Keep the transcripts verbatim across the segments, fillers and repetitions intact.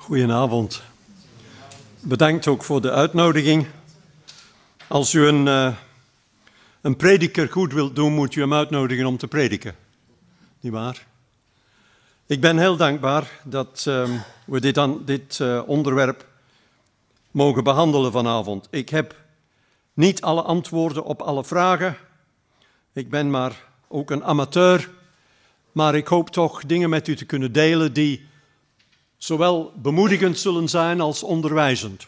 Goedenavond. Bedankt ook voor de uitnodiging. Als u een, uh, een prediker goed wilt doen, moet u hem uitnodigen om te prediken. Niet waar? Ik ben heel dankbaar dat uh, we dit, aan, dit uh, onderwerp mogen behandelen vanavond. Ik heb niet alle antwoorden op alle vragen. Ik ben maar ook een amateur. Maar ik hoop toch dingen met u te kunnen delen die zowel bemoedigend zullen zijn als onderwijzend.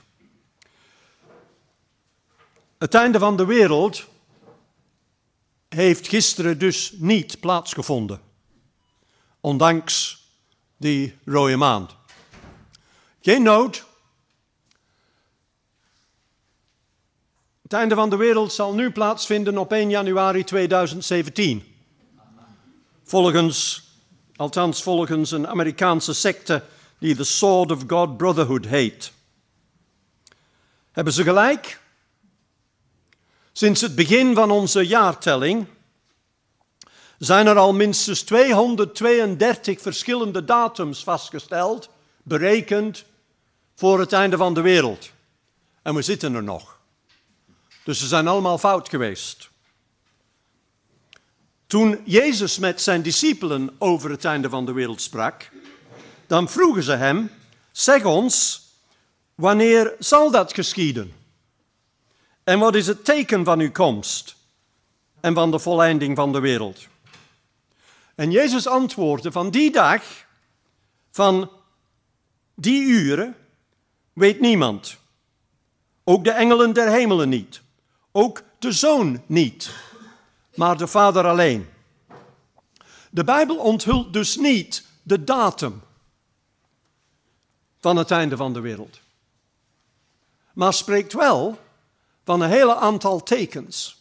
Het einde van de wereld heeft gisteren dus niet plaatsgevonden. Ondanks die rode maan. Geen nood. Het einde van de wereld zal nu plaatsvinden op één januari tweeduizend zeventien. Volgens, althans volgens een Amerikaanse secte die de Sword of God Brotherhood heet. Hebben ze gelijk? Sinds het begin van onze jaartelling zijn er al minstens tweehonderdtweeëndertig verschillende datums vastgesteld, berekend voor het einde van de wereld. En we zitten er nog. Dus ze zijn allemaal fout geweest. Toen Jezus met zijn discipelen over het einde van de wereld sprak, dan vroegen ze hem, zeg ons, wanneer zal dat geschieden? En wat is het teken van uw komst en van de volleinding van de wereld? En Jezus antwoordde, van die dag, van die uren, weet niemand. Ook de engelen der hemelen niet. Ook de Zoon niet, maar de Vader alleen. De Bijbel onthult dus niet de datum van het einde van de wereld. Maar spreekt wel van een hele aantal tekens.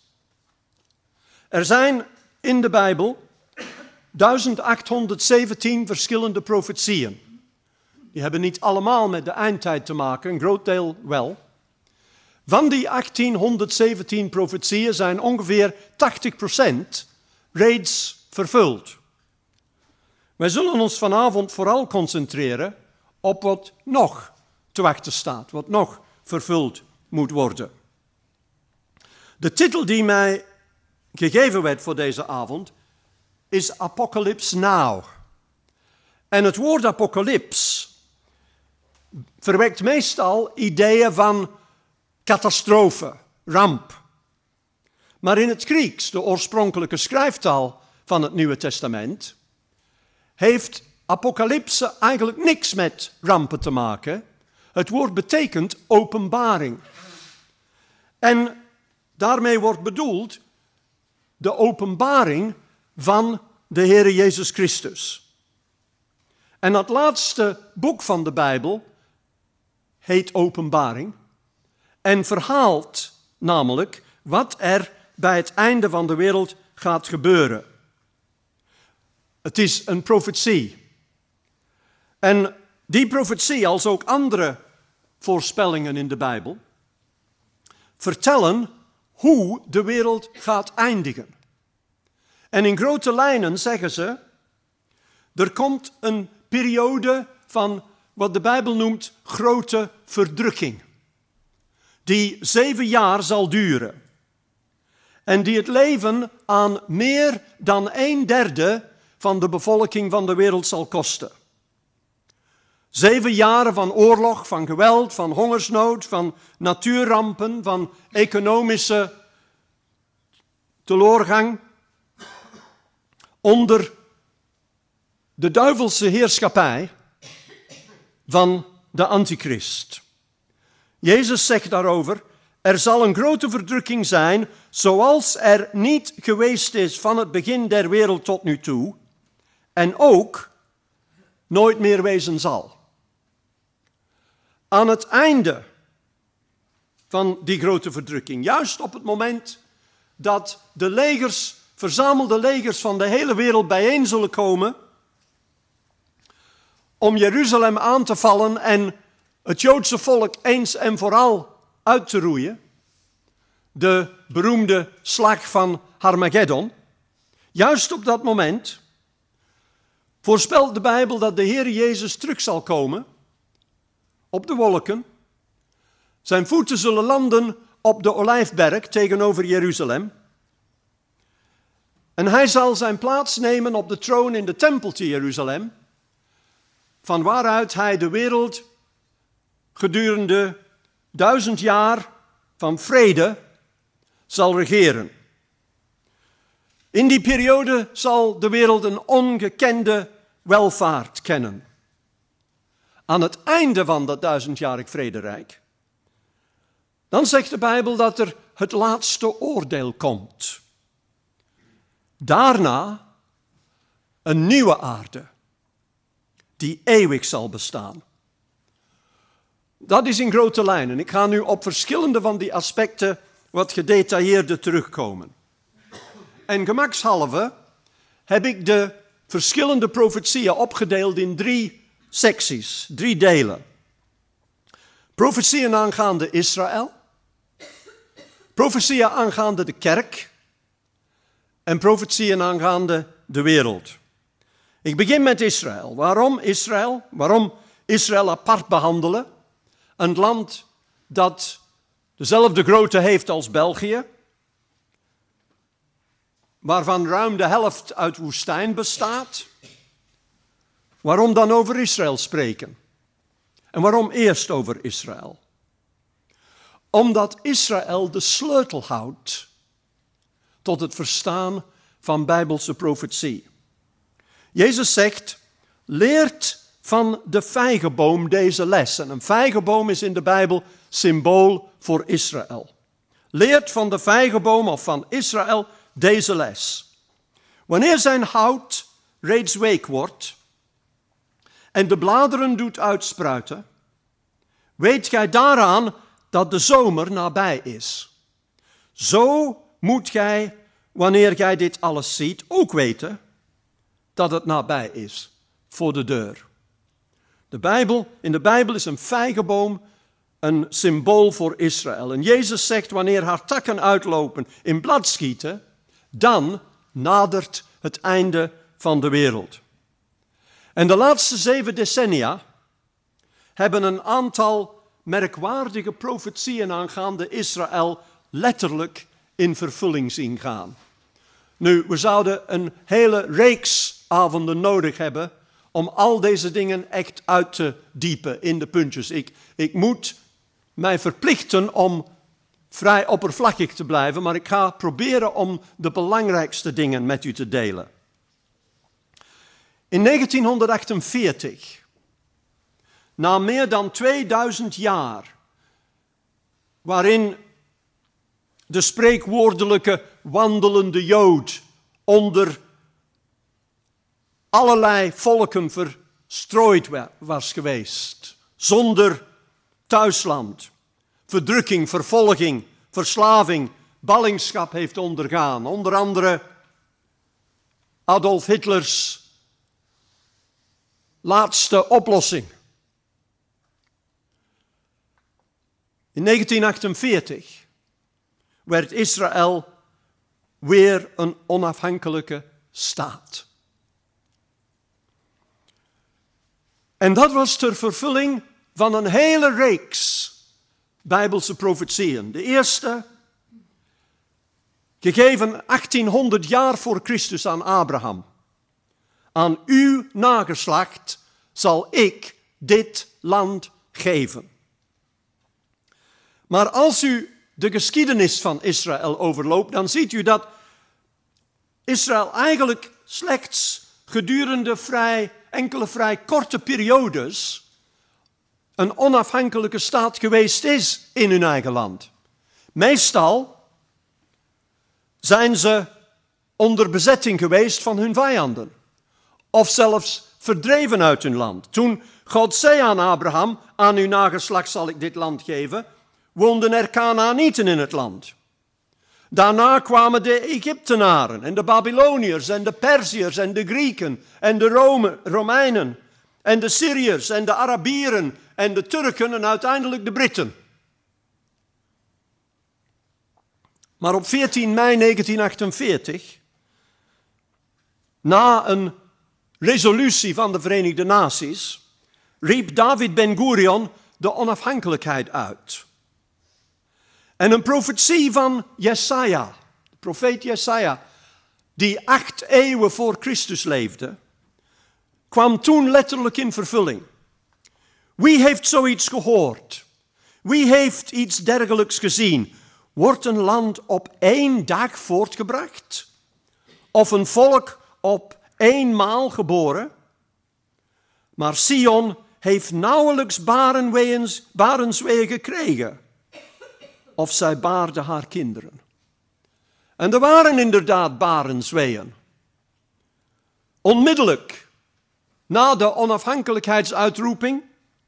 Er zijn in de Bijbel duizend achthonderdzeventien verschillende profetieën. Die hebben niet allemaal met de eindtijd te maken, een groot deel wel. Van die achttienhonderdzeventien profetieën zijn ongeveer tachtig procent reeds vervuld. Wij zullen ons vanavond vooral concentreren op wat nog te wachten staat, wat nog vervuld moet worden. De titel die mij gegeven werd voor deze avond is Apocalypse Now. En het woord apocalyps verwekt meestal ideeën van catastrofe, ramp. Maar in het Grieks, de oorspronkelijke schrijftaal van het Nieuwe Testament, heeft apocalypse eigenlijk niks met rampen te maken. Het woord betekent openbaring. En daarmee wordt bedoeld de openbaring van de Heere Jezus Christus. En dat laatste boek van de Bijbel heet Openbaring en verhaalt namelijk wat er bij het einde van de wereld gaat gebeuren. Het is een profetie. En die profetie, als ook andere voorspellingen in de Bijbel, vertellen hoe de wereld gaat eindigen. En in grote lijnen zeggen ze, er komt een periode van wat de Bijbel noemt grote verdrukking, die zeven jaar zal duren. En die het leven aan meer dan een derde van de bevolking van de wereld zal kosten. Zeven jaren van oorlog, van geweld, van hongersnood, van natuurrampen, van economische teloorgang. Onder de duivelse heerschappij van de antichrist. Jezus zegt daarover, er zal een grote verdrukking zijn, zoals er niet geweest is van het begin der wereld tot nu toe, en ook nooit meer wezen zal. Aan het einde van die grote verdrukking, juist op het moment dat de legers, verzamelde legers van de hele wereld bijeen zullen komen om Jeruzalem aan te vallen en het Joodse volk eens en vooral uit te roeien, de beroemde slag van Harmageddon, juist op dat moment voorspelt de Bijbel dat de Heer Jezus terug zal komen op de wolken. Zijn voeten zullen landen op de Olijfberg tegenover Jeruzalem. En hij zal zijn plaats nemen op de troon in de tempel te Jeruzalem, van waaruit hij de wereld gedurende duizend jaar van vrede zal regeren. In die periode zal de wereld een ongekende welvaart kennen. Aan het einde van dat duizendjarig vrederijk, dan zegt de Bijbel dat er het laatste oordeel komt. Daarna een nieuwe aarde, die eeuwig zal bestaan. Dat is in grote lijnen. Ik ga nu op verschillende van die aspecten wat gedetailleerder terugkomen. En gemakshalve heb ik de verschillende profetieën opgedeeld in drie secties, drie delen. Profetieën aangaande Israël, profetieën aangaande de kerk en profetieën aangaande de wereld. Ik begin met Israël. Waarom Israël? Waarom Israël apart behandelen? Een land dat dezelfde grootte heeft als België, waarvan ruim de helft uit woestijn bestaat. Waarom dan over Israël spreken? En waarom eerst over Israël? Omdat Israël de sleutel houdt tot het verstaan van Bijbelse profetie. Jezus zegt, leert van de vijgenboom deze les. En een vijgenboom is in de Bijbel symbool voor Israël. Leert van de vijgenboom of van Israël deze les. Wanneer zijn hout reeds week wordt en de bladeren doet uitspruiten, weet gij daaraan dat de zomer nabij is. Zo moet gij, wanneer gij dit alles ziet, ook weten dat het nabij is voor de deur. De Bijbel, in de Bijbel is een vijgenboom een symbool voor Israël. En Jezus zegt, wanneer haar takken uitlopen in blad schieten, dan nadert het einde van de wereld. En de laatste zeven decennia hebben een aantal merkwaardige profetieën aangaande Israël letterlijk in vervulling zien gaan. Nu, we zouden een hele reeks avonden nodig hebben om al deze dingen echt uit te diepen in de puntjes. Ik, ik moet mij verplichten om vrij oppervlakkig te blijven, maar ik ga proberen om de belangrijkste dingen met u te delen. In negentienhonderdachtenveertig, na meer dan tweeduizend jaar, waarin de spreekwoordelijke wandelende Jood onder allerlei volken verstrooid was geweest, zonder thuisland, verdrukking, vervolging, verslaving, ballingschap heeft ondergaan. Onder andere Adolf Hitlers laatste oplossing. In negentienhonderdachtenveertig werd Israël weer een onafhankelijke staat. En dat was ter vervulling van een hele reeks Bijbelse profetieën. De eerste, gegeven achttienhonderd jaar voor Christus aan Abraham. Aan uw nageslacht zal ik dit land geven. Maar als u de geschiedenis van Israël overloopt, dan ziet u dat Israël eigenlijk slechts gedurende vrij, enkele vrij korte periodes een onafhankelijke staat geweest is in hun eigen land. Meestal zijn ze onder bezetting geweest van hun vijanden. Of zelfs verdreven uit hun land. Toen God zei aan Abraham, aan uw nageslacht zal ik dit land geven, woonden er Kanaanieten in het land. Daarna kwamen de Egyptenaren en de Babyloniërs en de Perziërs en de Grieken en de Rome, Romeinen en de Syriërs en de Arabieren en de Turken en uiteindelijk de Britten. Maar op veertien mei negentienhonderdachtenveertig, na een resolutie van de Verenigde Naties, riep David Ben-Gurion de onafhankelijkheid uit. En een profetie van Jesaja, de profeet Jesaja, die acht eeuwen voor Christus leefde, kwam toen letterlijk in vervulling. Wie heeft zoiets gehoord? Wie heeft iets dergelijks gezien? Wordt een land op één dag voortgebracht? Of een volk op eenmaal geboren? Maar Sion heeft nauwelijks barensweeën gekregen, of zij baarde haar kinderen. En er waren inderdaad barensweeën. Onmiddellijk na de onafhankelijkheidsuitroeping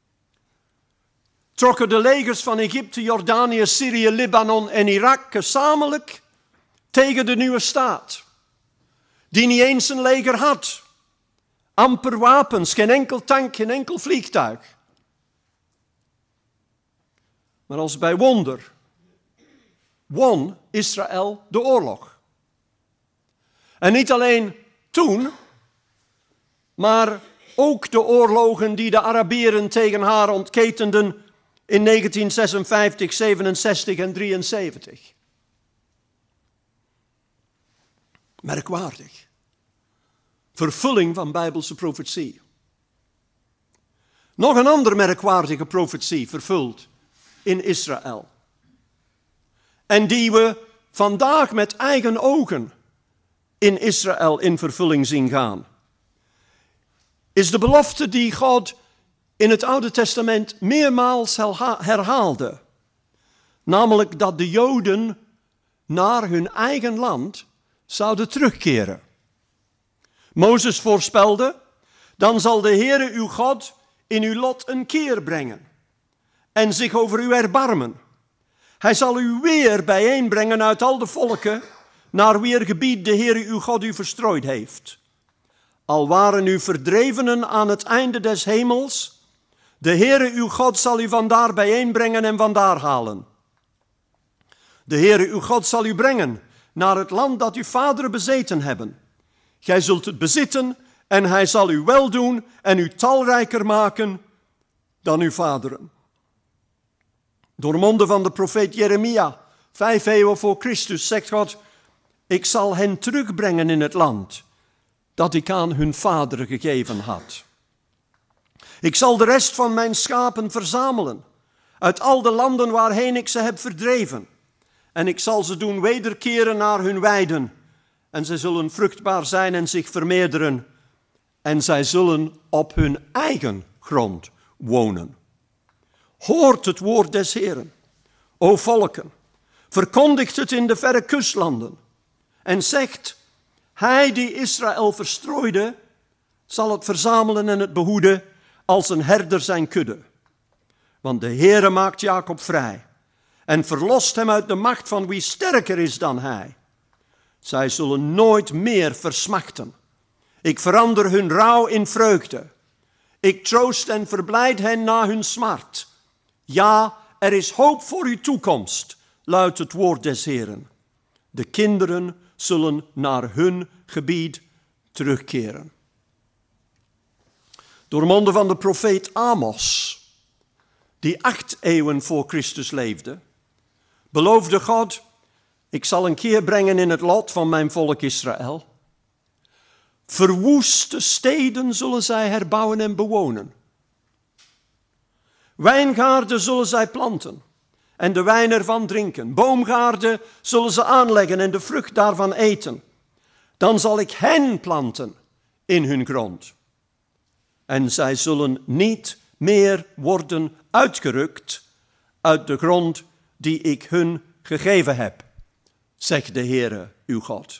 trokken de legers van Egypte, Jordanië, Syrië, Libanon en Irak gezamenlijk tegen de nieuwe staat, die niet eens een leger had. Amper wapens, geen enkel tank, geen enkel vliegtuig. Maar als bij wonder won Israël de oorlog. En niet alleen toen, maar ook de oorlogen die de Arabieren tegen haar ontketenden in negentien zesenvijftig, zevenenzestig en drieënzeventig. Merkwaardig. Vervulling van Bijbelse profetie. Nog een andere merkwaardige profetie vervuld in Israël. En die we vandaag met eigen ogen in Israël in vervulling zien gaan. Is de belofte die God in het Oude Testament meermaals herhaalde. Namelijk dat de Joden naar hun eigen land zouden terugkeren. Mozes voorspelde, dan zal de Heere uw God in uw lot een keer brengen en zich over u erbarmen. Hij zal u weer bijeenbrengen uit al de volken, naar wier gebied de Heere uw God u verstrooid heeft. Al waren u verdrevenen aan het einde des hemels, de Heere uw God zal u vandaar bijeenbrengen en vandaar halen. De Heere uw God zal u brengen naar het land dat uw vaderen bezeten hebben. Gij zult het bezitten en hij zal u weldoen en u talrijker maken dan uw vaderen. Door monden van de profeet Jeremia, vijf eeuwen voor Christus, zegt God, ik zal hen terugbrengen in het land dat ik aan hun vaderen gegeven had. Ik zal de rest van mijn schapen verzamelen uit al de landen waarheen ik ze heb verdreven. En ik zal ze doen wederkeren naar hun weiden. En zij zullen vruchtbaar zijn en zich vermeerderen. En zij zullen op hun eigen grond wonen. Hoort het woord des Heeren, o volken. Verkondigt het in de verre kustlanden. En zegt, hij die Israël verstrooide, zal het verzamelen en het behoeden als een herder zijn kudde. Want de Heere maakt Jacob vrij en verlost hem uit de macht van wie sterker is dan hij. Zij zullen nooit meer versmachten. Ik verander hun rouw in vreugde. Ik troost en verblijd hen na hun smart. Ja, er is hoop voor uw toekomst, luidt het woord des Heeren. De kinderen zullen naar hun gebied terugkeren. Door monden van de profeet Amos, die acht eeuwen voor Christus leefde, beloofde God, ik zal een keer brengen in het lot van mijn volk Israël. Verwoeste steden zullen zij herbouwen en bewonen. Wijngaarden zullen zij planten en de wijn ervan drinken. Boomgaarden zullen ze aanleggen en de vrucht daarvan eten. Dan zal ik hen planten in hun grond. En zij zullen niet meer worden uitgerukt uit de grond die ik hun gegeven heb, zegt de Heere uw God.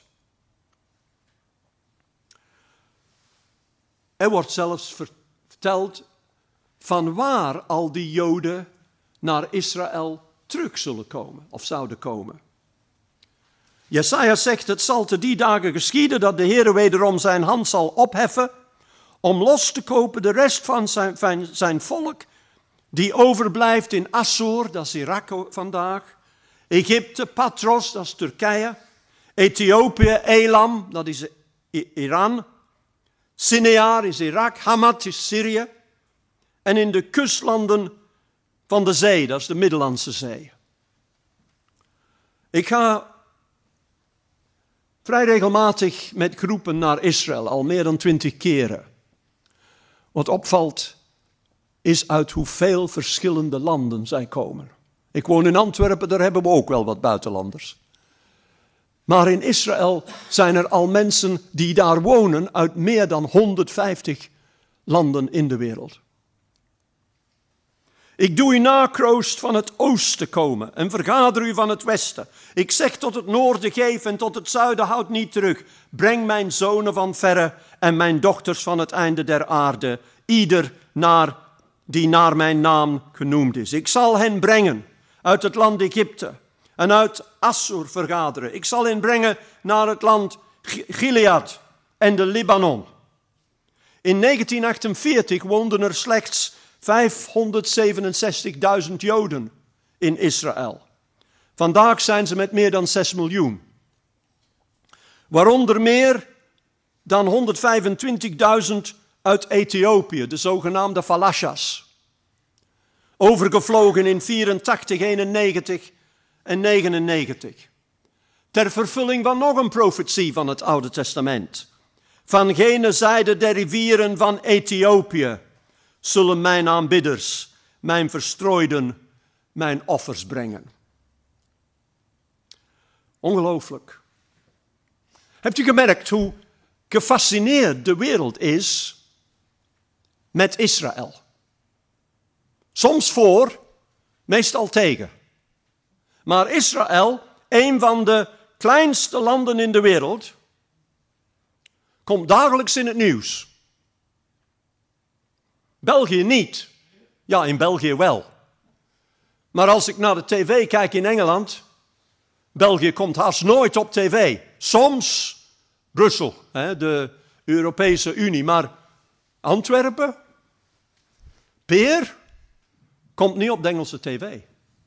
Er wordt zelfs verteld van waar al die Joden naar Israël terug zullen komen of zouden komen. Jesaja zegt, het zal te die dagen geschieden dat de Heere wederom zijn hand zal opheffen om los te kopen de rest van zijn, van zijn volk die overblijft in Assur, dat is Irak vandaag, Egypte, Patros, dat is Turkije, Ethiopië, Elam, dat is Iran, Sinear is Irak, Hamat is Syrië en in de kustlanden van de zee, dat is de Middellandse Zee. Ik ga vrij regelmatig met groepen naar Israël, al meer dan twintig keren. Wat opvalt is uit hoeveel verschillende landen zij komen. Ik woon in Antwerpen, daar hebben we ook wel wat buitenlanders. Maar in Israël zijn er al mensen die daar wonen uit meer dan honderdvijftig landen in de wereld. Ik doe u na, kroost van het oosten komen en vergader u van het westen. Ik zeg tot het noorden geef en tot het zuiden houd niet terug. Breng mijn zonen van verre en mijn dochters van het einde der aarde, ieder naar, die naar mijn naam genoemd is. Ik zal hen brengen uit het land Egypte en uit Assur vergaderen. Ik zal hen brengen naar het land Gilead en de Libanon. In negentien achtenveertig woonden er slechts vijfhonderdzevenenzestigduizend Joden in Israël. Vandaag zijn ze met meer dan zes miljoen. Waaronder meer dan honderdvijfentwintigduizend uit Ethiopië, de zogenaamde Falashas. Overgevlogen in vierentachtig, eenennegentig en negenennegentig. Ter vervulling van nog een profetie van het Oude Testament. Van gene zijde der rivieren van Ethiopië zullen mijn aanbidders, mijn verstrooiden, mijn offers brengen. Ongelooflijk. Hebt u gemerkt hoe gefascineerd de wereld is met Israël? Soms voor, meestal tegen. Maar Israël, een van de kleinste landen in de wereld, komt dagelijks in het nieuws. België niet. Ja, in België wel. Maar als ik naar de tv kijk in Engeland, België komt haast nooit op tv. Soms Brussel, de Europese Unie, maar Antwerpen, Peer, komt niet op de Engelse tv.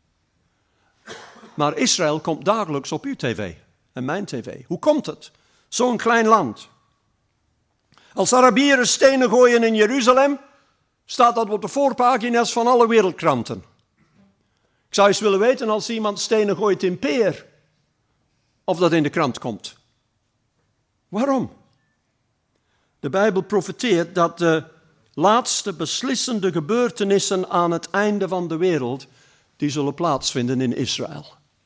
Maar Israël komt dagelijks op uw tv en mijn tv. Hoe komt het? Zo'n klein land. Als Arabieren stenen gooien in Jeruzalem, staat dat op de voorpagina's van alle wereldkranten. Ik zou eens willen weten als iemand stenen gooit in Peer, of dat in de krant komt. Waarom? De Bijbel profeteert dat de laatste beslissende gebeurtenissen aan het einde van de wereld, die zullen plaatsvinden in Israël.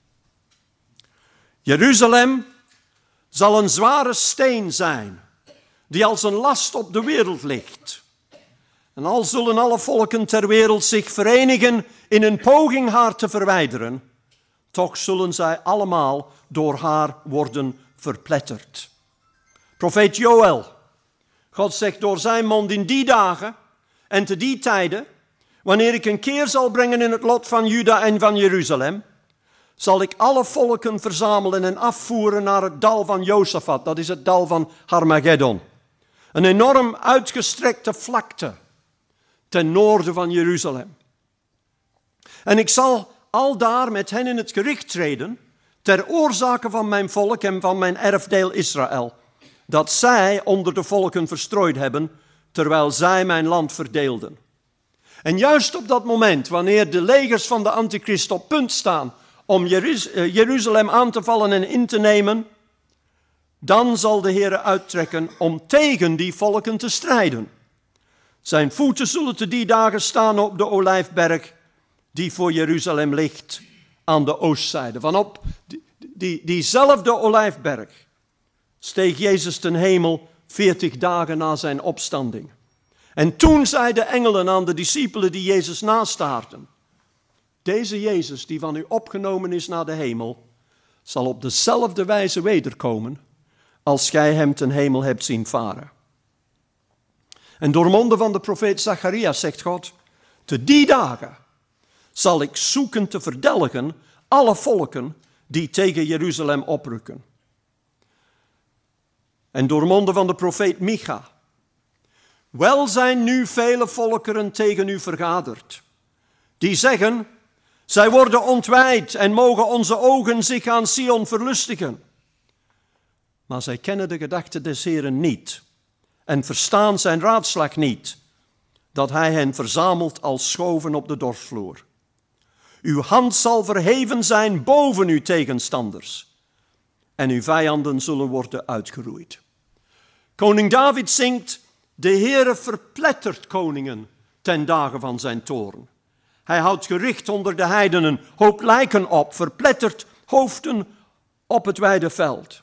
Jeruzalem zal een zware steen zijn, die als een last op de wereld ligt. En al zullen alle volken ter wereld zich verenigen in een poging haar te verwijderen, toch zullen zij allemaal door haar worden verpletterd. Profeet Joël, God zegt door zijn mond in die dagen en te die tijden, wanneer ik een keer zal brengen in het lot van Juda en van Jeruzalem, zal ik alle volken verzamelen en afvoeren naar het dal van Josafat, dat is het dal van Harmageddon. Een enorm uitgestrekte vlakte ten noorden van Jeruzalem. En ik zal aldaar met hen in het gericht treden, ter oorzake van mijn volk en van mijn erfdeel Israël, dat zij onder de volken verstrooid hebben, terwijl zij mijn land verdeelden. En juist op dat moment, wanneer de legers van de antichrist op punt staan om Jeruzalem aan te vallen en in te nemen, dan zal de Heer uittrekken om tegen die volken te strijden. Zijn voeten zullen te die dagen staan op de olijfberg die voor Jeruzalem ligt aan de oostzijde. Vanop die, die, diezelfde olijfberg steeg Jezus ten hemel veertig dagen na zijn opstanding. En toen zeiden de engelen aan de discipelen die Jezus nastaarden: deze Jezus die van u opgenomen is naar de hemel, zal op dezelfde wijze wederkomen als gij hem ten hemel hebt zien varen. En door monden van de profeet Zacharias zegt God: te die dagen zal ik zoeken te verdelgen alle volken die tegen Jeruzalem oprukken. En door monden van de profeet Micha: wel zijn nu vele volkeren tegen u vergaderd, die zeggen: zij worden ontwijd en mogen onze ogen zich aan Sion verlustigen. Maar zij kennen de gedachten des Heeren niet en verstaan zijn raadslag niet, dat hij hen verzamelt als schoven op de dorsvloer. Uw hand zal verheven zijn boven uw tegenstanders. En uw vijanden zullen worden uitgeroeid. Koning David zingt, de Heere verplettert koningen ten dagen van zijn toorn. Hij houdt gericht onder de heidenen, hoopt lijken op, verplettert hoofden op het wijde veld.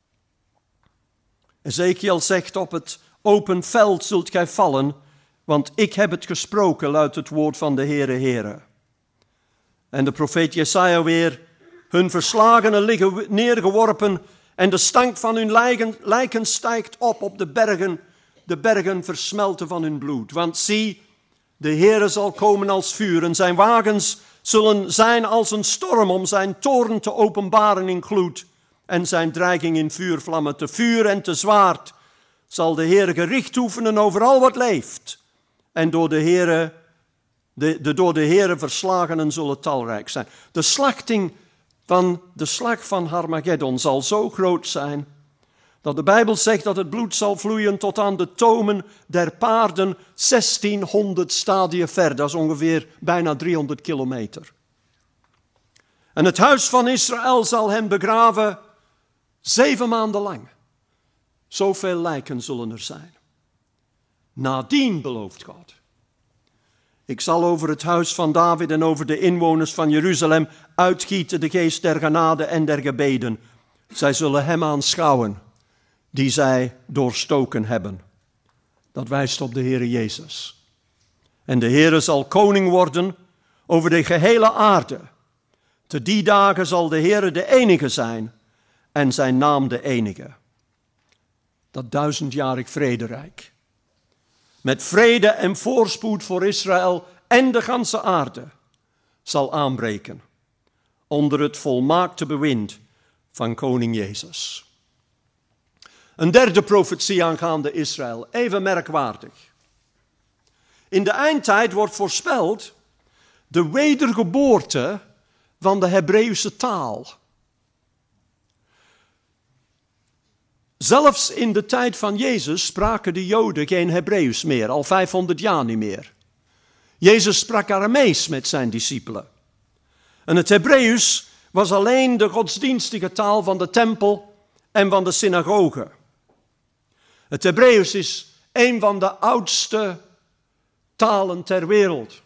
Ezekiel zegt, op het open veld zult gij vallen, want ik heb het gesproken, luidt het woord van de Heere, Heere. En de profeet Jesaja weer, hun verslagenen liggen neergeworpen en de stank van hun lijken, lijken stijgt op op de bergen, de bergen versmelten van hun bloed. Want zie, de Heere zal komen als vuur en zijn wagens zullen zijn als een storm om zijn toorn te openbaren in gloed en zijn dreiging in vuurvlammen. Te vuur en te zwaard zal de Heere gericht oefenen over al wat leeft. En door de Heere, de, de door de Heere verslagenen zullen talrijk zijn. De slachting van de slag van Harmageddon zal zo groot zijn dat de Bijbel zegt dat het bloed zal vloeien tot aan de tomen der paarden zestienhonderd stadia ver. Dat is ongeveer bijna driehonderd kilometer. En het huis van Israël zal hen begraven zeven maanden lang. Zoveel lijken zullen er zijn. Nadien belooft God. Ik zal over het huis van David en over de inwoners van Jeruzalem uitgieten de geest der genade en der gebeden. Zij zullen hem aanschouwen die zij doorstoken hebben. Dat wijst op de Heere Jezus. En de Heere zal koning worden over de gehele aarde. Te die dagen zal de Heere de enige zijn en zijn naam de enige. Dat duizendjarig vrederijk. Met vrede en voorspoed voor Israël en de ganse aarde zal aanbreken onder het volmaakte bewind van koning Jezus. Een derde profetie aangaande Israël, even merkwaardig. In de eindtijd wordt voorspeld de wedergeboorte van de Hebreeuwse taal. Zelfs in de tijd van Jezus spraken de Joden geen Hebreeuws meer, al vijfhonderd jaar niet meer. Jezus sprak Aramees met zijn discipelen. En het Hebreeuws was alleen de godsdienstige taal van de tempel en van de synagoge. Het Hebreeuws is een van de oudste talen ter wereld.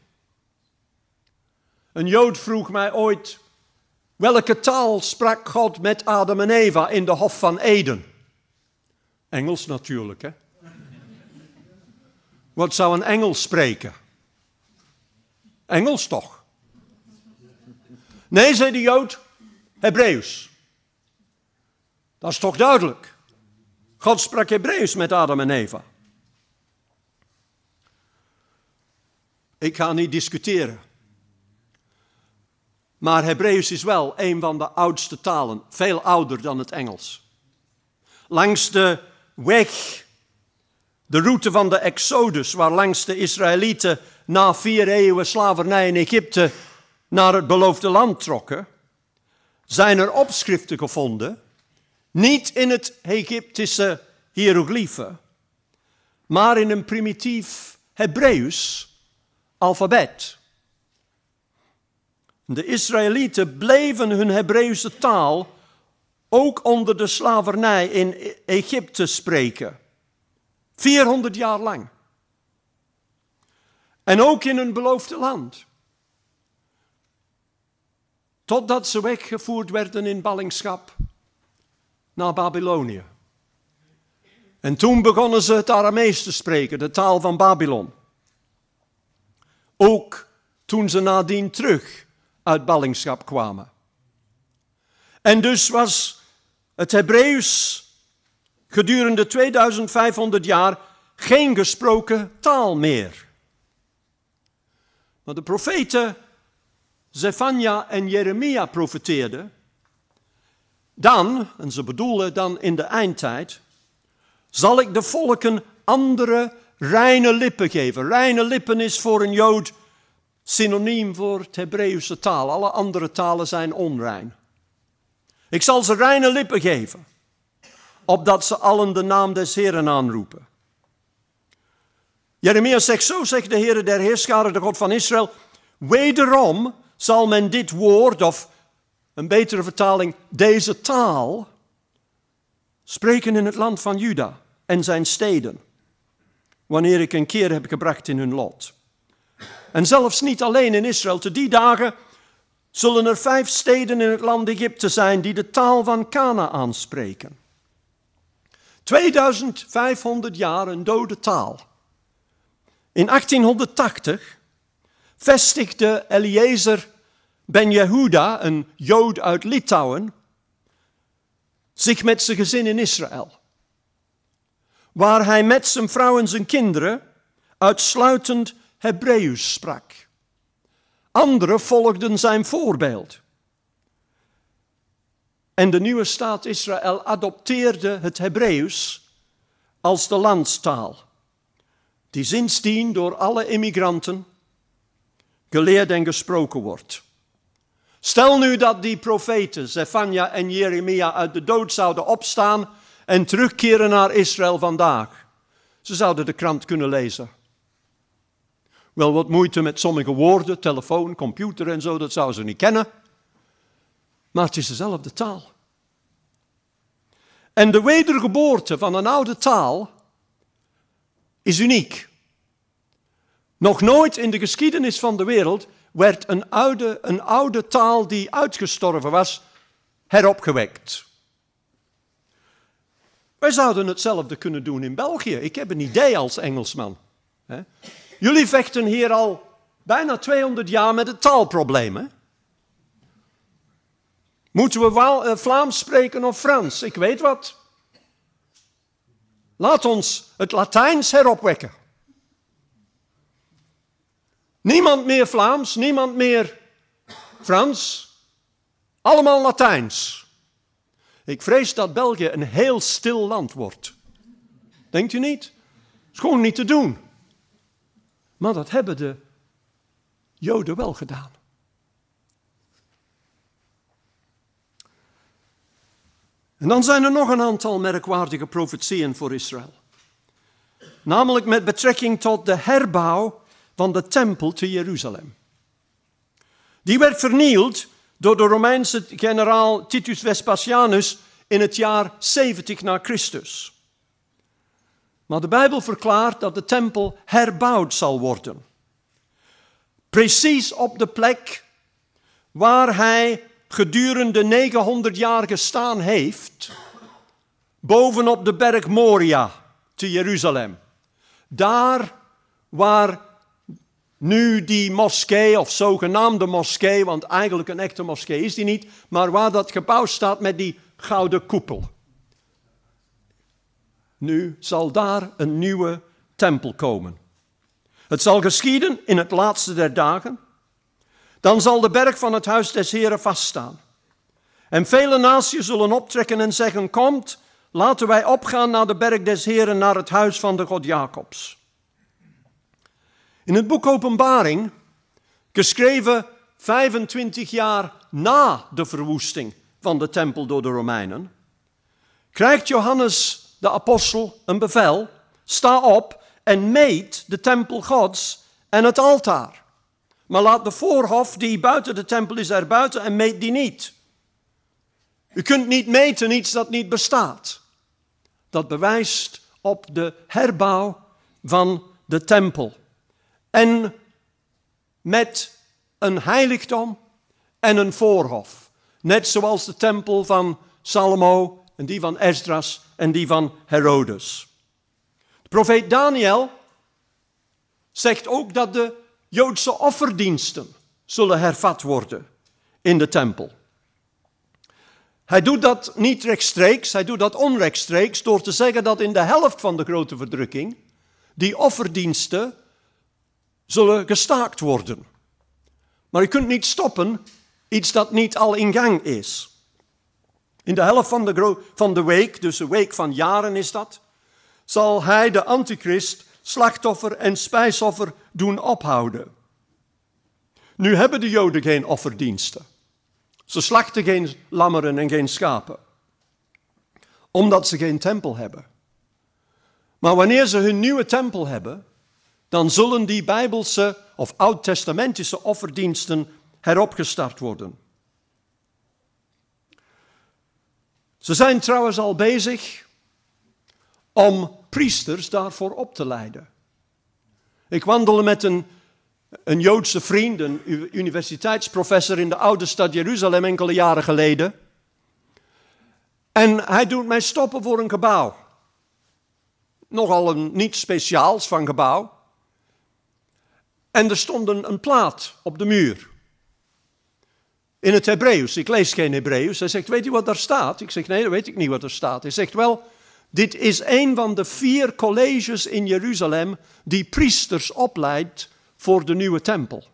Een Jood vroeg mij ooit, welke taal sprak God met Adam en Eva in de Hof van Eden? Engels natuurlijk, hè? Wat zou een engel spreken? Engels toch? Nee, zei de Jood, Hebreeuws. Dat is toch duidelijk? God sprak Hebreeuws met Adam en Eva. Ik ga niet discussiëren. Maar Hebreeuws is wel een van de oudste talen, veel ouder dan het Engels. Langs de weg, de route van de Exodus, waar langs de Israëlieten na vier eeuwen slavernij in Egypte naar het beloofde land trokken, zijn er opschriften gevonden, niet in het Egyptische hiërogliefen, maar in een primitief Hebreeuws alfabet. De Israëlieten bleven hun Hebreeuwse taal ook onder de slavernij in Egypte spreken. vierhonderd jaar lang. En ook in hun beloofde land. Totdat ze weggevoerd werden in ballingschap naar Babylonië. En toen begonnen ze het Aramees te spreken, de taal van Babylon. Ook toen ze nadien terug uit ballingschap kwamen. En dus was het Hebreeuws gedurende tweeduizendvijfhonderd jaar geen gesproken taal meer. Maar de profeten Zefania en Jeremia profeteerden, dan, en ze bedoelen dan in de eindtijd, zal ik de volken andere reine lippen geven. Reine lippen is voor een Jood synoniem voor het Hebreeuwse taal. Alle andere talen zijn onrein. Ik zal ze reine lippen geven, opdat ze allen de naam des Heeren aanroepen. Jeremia zegt, zo zegt de Heere der Heerscharen, de God van Israël, wederom zal men dit woord, of een betere vertaling, deze taal, spreken in het land van Juda en zijn steden, wanneer ik een keer heb gebracht in hun lot. En zelfs niet alleen in Israël, te die dagen zullen er vijf steden in het land Egypte zijn die de taal van Kanaan spreken. tweeduizendvijfhonderd jaar een dode taal. In achttienhonderdtachtig vestigde Eliezer ben Jehuda, een Jood uit Litouwen, zich met zijn gezin in Israël, waar hij met zijn vrouw en zijn kinderen uitsluitend Hebreeuws sprak. Anderen volgden zijn voorbeeld. En de nieuwe staat Israël adopteerde het Hebreeuws als de landstaal, die sindsdien door alle immigranten geleerd en gesproken wordt. Stel nu dat die profeten, Zefania en Jeremia, uit de dood zouden opstaan en terugkeren naar Israël vandaag. Ze zouden de krant kunnen lezen. Wel wat moeite met sommige woorden, telefoon, computer en zo, dat zouden ze niet kennen. Maar het is dezelfde taal. En de wedergeboorte van een oude taal is uniek. Nog nooit in de geschiedenis van de wereld werd een oude, een oude taal die uitgestorven was, heropgewekt. Wij zouden hetzelfde kunnen doen in België. Ik heb een idee als Engelsman. Jullie vechten hier al bijna tweehonderd jaar met het taalprobleem. Hè? Moeten we wel Vlaams spreken of Frans? Ik weet wat. Laat ons het Latijns heropwekken. Niemand meer Vlaams, niemand meer Frans. Allemaal Latijns. Ik vrees dat België een heel stil land wordt. Denkt u niet? Het is gewoon niet te doen. Maar dat hebben de Joden wel gedaan. En dan zijn er nog een aantal merkwaardige profetieën voor Israël. Namelijk met betrekking tot de herbouw van de tempel te Jeruzalem. Die werd vernield door de Romeinse generaal Titus Vespasianus in het jaar zeventig na Christus. Maar de Bijbel verklaart dat de tempel herbouwd zal worden. Precies op de plek waar hij gedurende negenhonderd jaar gestaan heeft, bovenop de berg Moria te Jeruzalem. Daar waar nu die moskee, of zogenaamde moskee, want eigenlijk een echte moskee is die niet, maar waar dat gebouw staat met die gouden koepel. Nu zal daar een nieuwe tempel komen. Het zal geschieden in het laatste der dagen. Dan zal de berg van het huis des Heren vaststaan. En vele naties zullen optrekken en zeggen, komt, laten wij opgaan naar de berg des Heren, naar het huis van de God Jacobs. In het boek Openbaring, geschreven vijfentwintig jaar na de verwoesting van de tempel door de Romeinen, krijgt Johannes de apostel een bevel, sta op en meet de tempel Gods en het altaar. Maar laat de voorhof die buiten de tempel is erbuiten en meet die niet. U kunt niet meten iets dat niet bestaat. Dat bewijst op de herbouw van de tempel. En met een heiligdom en een voorhof. Net zoals de tempel van Salomo en die van Esdras en die van Herodes. De profeet Daniel zegt ook dat de Joodse offerdiensten zullen hervat worden in de tempel. Hij doet dat niet rechtstreeks, hij doet dat onrechtstreeks door te zeggen dat in de helft van de grote verdrukking die offerdiensten zullen gestaakt worden. Maar je kunt niet stoppen iets dat niet al in gang is. In de helft van de, gro- van de week, dus een week van jaren is dat, zal hij, de antichrist, slachtoffer en spijsoffer doen ophouden. Nu hebben de Joden geen offerdiensten. Ze slachten geen lammeren en geen schapen. Omdat ze geen tempel hebben. Maar wanneer ze hun nieuwe tempel hebben, dan zullen die Bijbelse of Oud-testamentische offerdiensten heropgestart worden. Ze zijn trouwens al bezig om priesters daarvoor op te leiden. Ik wandelde met een, een Joodse vriend, een universiteitsprofessor in de oude stad Jeruzalem enkele jaren geleden. En hij doet mij stoppen voor een gebouw. Nogal een niets speciaals van gebouw. En er stond een, een plaat op de muur. In het Hebreeuws. Ik lees geen Hebreeuws. Hij zegt, weet u wat daar staat? Ik zeg, nee, dat weet ik niet wat er staat. Hij zegt, wel, dit is een van de vier colleges in Jeruzalem die priesters opleidt voor de nieuwe tempel.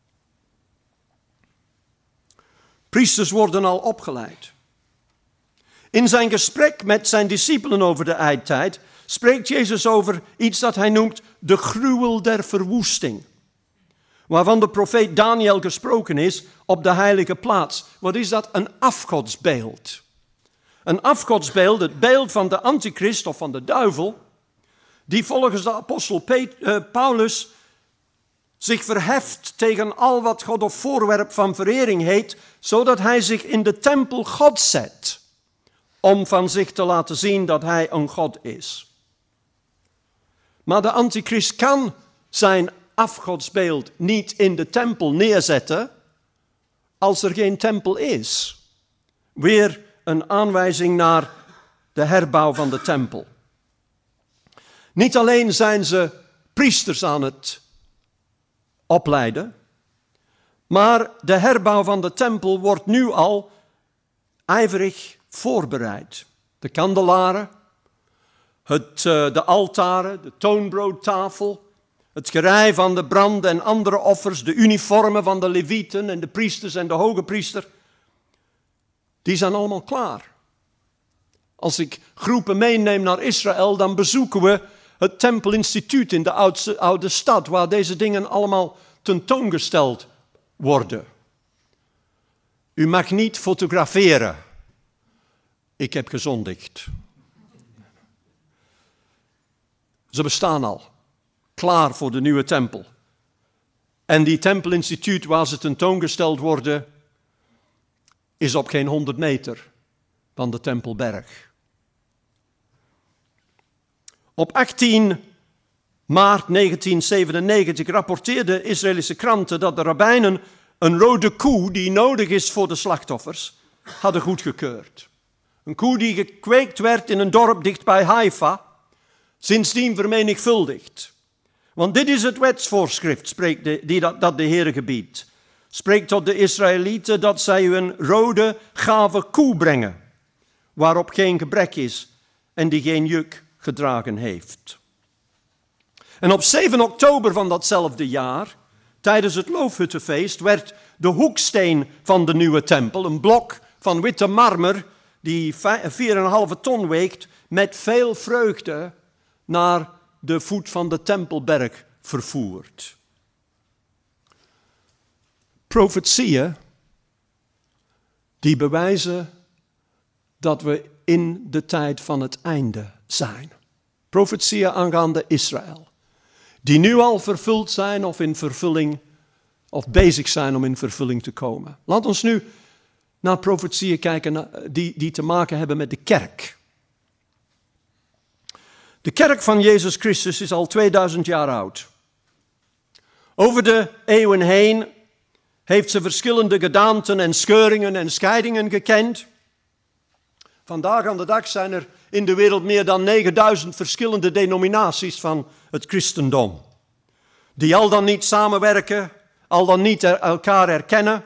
Priesters worden al opgeleid. In zijn gesprek met zijn discipelen over de eindtijd spreekt Jezus over iets dat hij noemt de gruwel der verwoesting. Waarvan de profeet Daniel gesproken is op de heilige plaats. Wat is dat? Een afgodsbeeld. Een afgodsbeeld, het beeld van de antichrist of van de duivel, die volgens de apostel Pe- uh, Paulus zich verheft tegen al wat God of voorwerp van verering heet, zodat hij zich in de tempel God zet, om van zich te laten zien dat hij een God is. Maar de antichrist kan zijn afgodsbeeld niet in de tempel neerzetten als er geen tempel is. Weer een aanwijzing naar de herbouw van de tempel. Niet alleen zijn ze priesters aan het opleiden, maar de herbouw van de tempel wordt nu al ijverig voorbereid. De kandelaren, het, uh, de altaren, de toonbroodtafel, het gerei van de brand en andere offers, de uniformen van de levieten en de priesters en de hoge priester, die zijn allemaal klaar. Als ik groepen meeneem naar Israël, dan bezoeken we het Tempelinstituut in de oudste, oude stad, waar deze dingen allemaal tentoongesteld worden. U mag niet fotograferen. Ik heb gezondigd. Ze bestaan al. Klaar voor de nieuwe tempel. En die Tempelinstituut waar ze tentoongesteld worden, is op geen honderd meter van de Tempelberg. Op achttien maart negentien zevenennegentig rapporteerden Israëlische kranten dat de rabbijnen een rode koe die nodig is voor de slachtoffers hadden goedgekeurd. Een koe die gekweekt werd in een dorp dichtbij Haifa, sindsdien vermenigvuldigd. Want dit is het wetsvoorschrift, spreekt de, die dat, dat de Heer gebiedt. Spreek tot de Israëlieten dat zij u een rode, gave koe brengen, waarop geen gebrek is en die geen juk gedragen heeft. En op zeven oktober van datzelfde jaar, tijdens het Loofhuttenfeest, werd de hoeksteen van de nieuwe tempel, een blok van witte marmer die vier komma vijf ton weegt, met veel vreugde naar de voet van de Tempelberg vervoerd. Profetieën die bewijzen dat we in de tijd van het einde zijn. Profetieën aangaande Israël, die nu al vervuld zijn of in vervulling, of bezig zijn om in vervulling te komen. Laat ons nu naar profetieën kijken die, die te maken hebben met de kerk. De kerk van Jezus Christus is al tweeduizend jaar oud. Over de eeuwen heen heeft ze verschillende gedaanten en scheuringen en scheidingen gekend. Vandaag aan de dag zijn er in de wereld meer dan negenduizend verschillende denominaties van het christendom, die al dan niet samenwerken, al dan niet elkaar erkennen.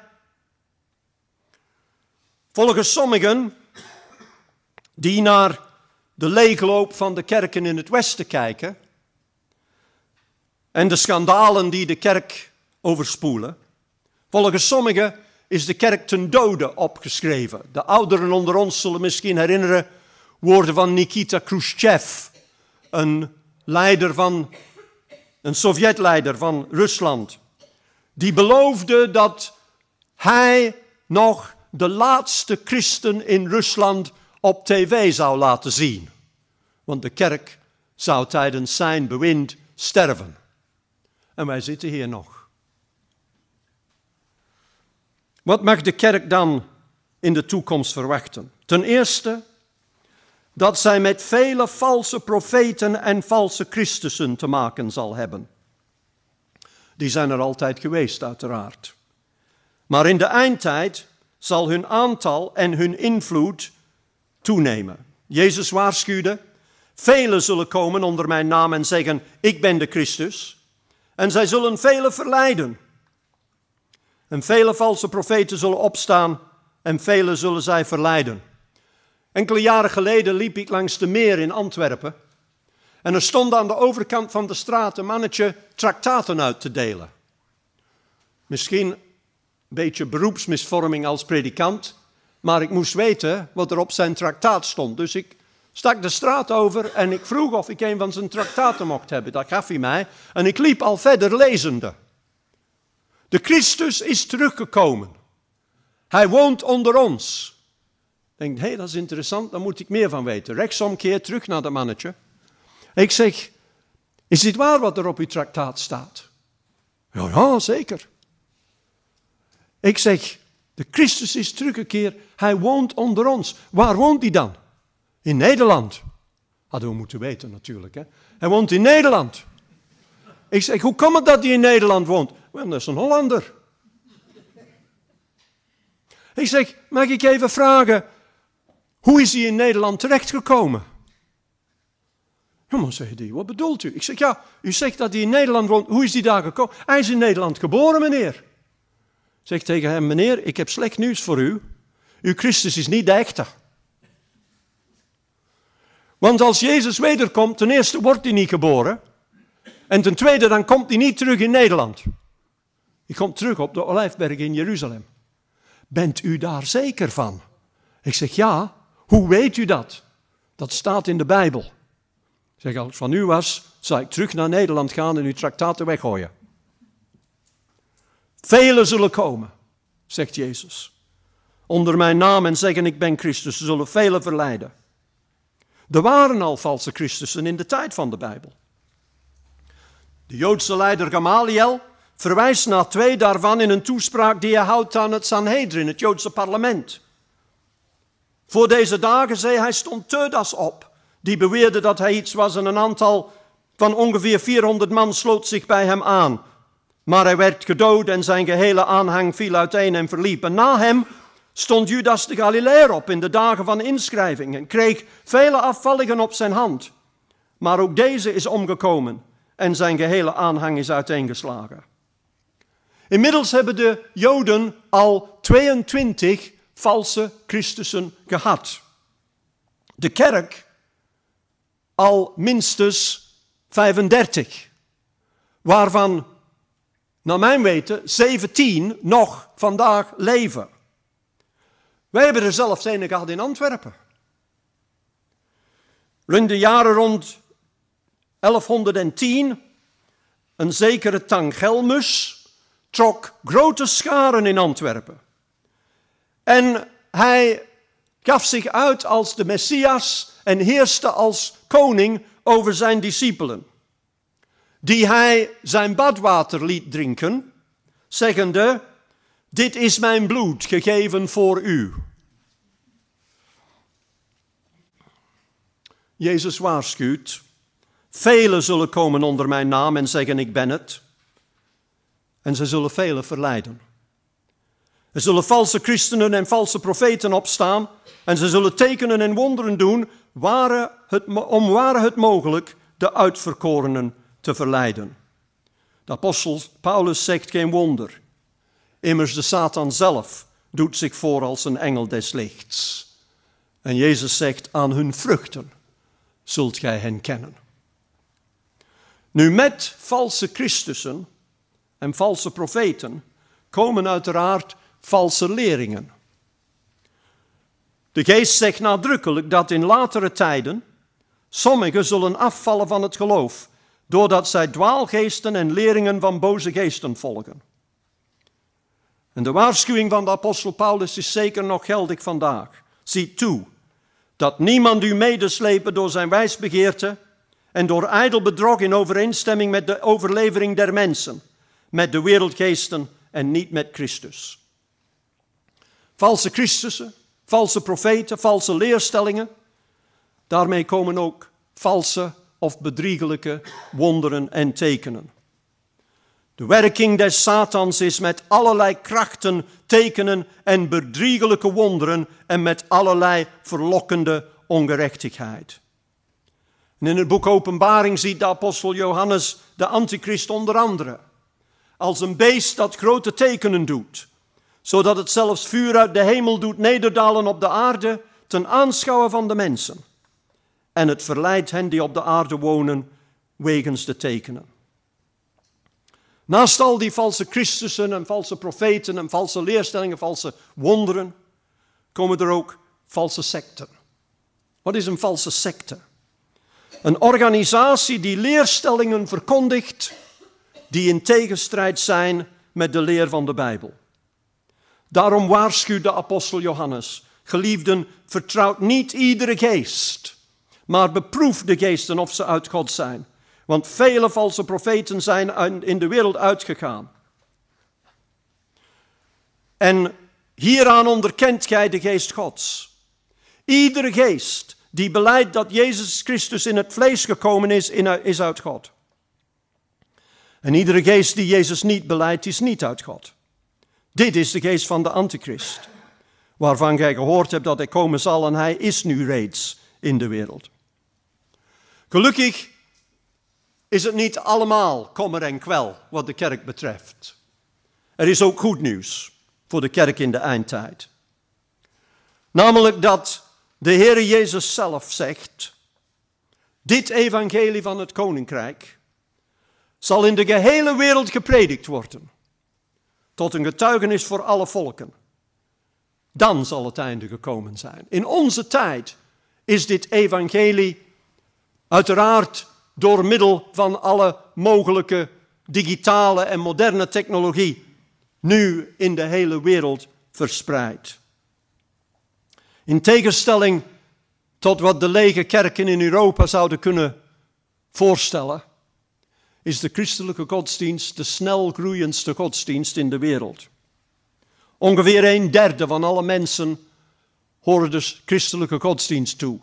Volgens sommigen, die naar de leegloop van de kerken in het Westen kijken en de schandalen die de kerk overspoelen, volgens sommigen is de kerk ten dode opgeschreven. De ouderen onder ons zullen misschien herinneren woorden van Nikita Khrushchev, een leider van, een Sovjetleider van Rusland, die beloofde dat hij nog de laatste christen in Rusland op tv zou laten zien. Want de kerk zou tijdens zijn bewind sterven. En wij zitten hier nog. Wat mag de kerk dan in de toekomst verwachten? Ten eerste dat zij met vele valse profeten en valse Christussen te maken zal hebben. Die zijn er altijd geweest, uiteraard. Maar in de eindtijd zal hun aantal en hun invloed toenemen. Jezus waarschuwde, velen zullen komen onder mijn naam en zeggen, ik ben de Christus. En zij zullen velen verleiden. En vele valse profeten zullen opstaan en velen zullen zij verleiden. Enkele jaren geleden liep ik langs de meer in Antwerpen. En er stond aan de overkant van de straat een mannetje traktaten uit te delen. Misschien een beetje beroepsmisvorming als predikant, maar ik moest weten wat er op zijn traktaat stond. Dus ik stak de straat over en ik vroeg of ik een van zijn traktaten mocht hebben. Dat gaf hij mij en ik liep al verder lezende. De Christus is teruggekomen. Hij woont onder ons. Ik denk, hé, hey, dat is interessant, daar moet ik meer van weten. Rechtsomkeer, terug naar dat mannetje. Ik zeg, is dit waar wat er op uw traktaat staat? Ja, ja, zeker. Ik zeg, de Christus is teruggekeerd, hij woont onder ons. Waar woont hij dan? In Nederland. Hadden we moeten weten natuurlijk. Hè? Hij woont in Nederland. Ik zeg, hoe komt het dat hij in Nederland woont? Wel, dat is een Hollander. Ik zeg, mag ik even vragen, hoe is hij in Nederland terechtgekomen? Ja, maar zegt hij, wat bedoelt u? Ik zeg, ja, u zegt dat hij in Nederland woont, hoe is hij daar gekomen? Hij is in Nederland geboren, meneer. Ik zeg tegen hem, meneer, ik heb slecht nieuws voor u. Uw Christus is niet de echte. Want als Jezus wederkomt, ten eerste wordt hij niet geboren. En ten tweede, dan komt hij niet terug in Nederland. Hij komt terug op de Olijfberg in Jeruzalem. Bent u daar zeker van? Ik zeg, ja. Hoe weet u dat? Dat staat in de Bijbel. Ik zeg, als het van u was, zou ik terug naar Nederland gaan en uw traktaten weggooien. Velen zullen komen, zegt Jezus, onder mijn naam en zeggen, ik ben Christus. Ze zullen velen verleiden. Er waren al valse Christussen in de tijd van de Bijbel. De Joodse leider Gamaliel verwijst naar twee daarvan in een toespraak die hij houdt aan het Sanhedrin, het Joodse parlement. Voor deze dagen, zei hij, stond Teudas op, die beweerde dat hij iets was en een aantal van ongeveer vierhonderd man sloot zich bij hem aan. Maar hij werd gedood en zijn gehele aanhang viel uiteen en verliep. En na hem stond Judas de Galileër op in de dagen van inschrijving en kreeg vele afvalligen op zijn hand. Maar ook deze is omgekomen en zijn gehele aanhang is uiteengeslagen. Inmiddels hebben de Joden al tweeëntwintig valse Christussen gehad. De kerk al minstens vijfendertig, waarvan, naar mijn weten, zeventien nog vandaag leven. Wij hebben er zelfs een gehad in Antwerpen. In de jaren rond elfhonderdtien, een zekere Tangelmus trok grote scharen in Antwerpen. En hij gaf zich uit als de Messias en heerste als koning over zijn discipelen, die hij zijn badwater liet drinken, zeggende, dit is mijn bloed gegeven voor u. Jezus waarschuwt, velen zullen komen onder mijn naam en zeggen, ik ben het. En ze zullen velen verleiden. Er zullen valse christenen en valse profeten opstaan en ze zullen tekenen en wonderen doen, ware het, om ware het mogelijk de uitverkorenen te verleiden. De apostel Paulus zegt geen wonder. Immers de Satan zelf doet zich voor als een engel des lichts. En Jezus zegt, aan hun vruchten zult gij hen kennen. Nu met valse Christussen en valse profeten komen uiteraard valse leringen. De geest zegt nadrukkelijk dat in latere tijden sommigen zullen afvallen van het geloof, doordat zij dwaalgeesten en leringen van boze geesten volgen. En de waarschuwing van de apostel Paulus is zeker nog geldig vandaag. Zie toe dat niemand u medeslepen door zijn wijsbegeerte en door ijdel bedrog in overeenstemming met de overlevering der mensen, met de wereldgeesten en niet met Christus. valse Christussen, valse profeten, valse leerstellingen. Daarmee komen ook valse of bedriegelijke wonderen en tekenen. De werking des Satans is met allerlei krachten, tekenen en bedriegelijke wonderen en met allerlei verlokkende ongerechtigheid. En in het boek Openbaring ziet de apostel Johannes de antichrist onder andere als een beest dat grote tekenen doet, zodat het zelfs vuur uit de hemel doet nederdalen op de aarde ten aanschouwen van de mensen. En het verleidt hen die op de aarde wonen wegens de tekenen. Naast al die valse Christussen en valse profeten en valse leerstellingen, valse wonderen, komen er ook valse secten. Wat is een valse secte? Een organisatie die leerstellingen verkondigt die in tegenstrijd zijn met de leer van de Bijbel. Daarom waarschuwt de apostel Johannes: geliefden, vertrouwt niet iedere geest, maar beproef de geesten of ze uit God zijn. Want vele valse profeten zijn in de wereld uitgegaan. En hieraan onderkent gij de geest Gods. Iedere geest die belijdt dat Jezus Christus in het vlees gekomen is, is uit God. En iedere geest die Jezus niet belijdt, is niet uit God. Dit is de geest van de antichrist, waarvan gij gehoord hebt dat hij komen zal en hij is nu reeds in de wereld. Gelukkig is het niet allemaal kommer en kwel wat de kerk betreft. Er is ook goed nieuws voor de kerk in de eindtijd. Namelijk dat de Heere Jezus zelf zegt: dit evangelie van het koninkrijk zal in de gehele wereld gepredikt worden, tot een getuigenis voor alle volken. Dan zal het einde gekomen zijn. In onze tijd is dit evangelie uiteraard door middel van alle mogelijke digitale en moderne technologie nu in de hele wereld verspreid. In tegenstelling tot wat de lege kerken in Europa zouden kunnen voorstellen, is de christelijke godsdienst de snel groeiendste godsdienst in de wereld. Ongeveer een derde van alle mensen horen de christelijke godsdienst toe.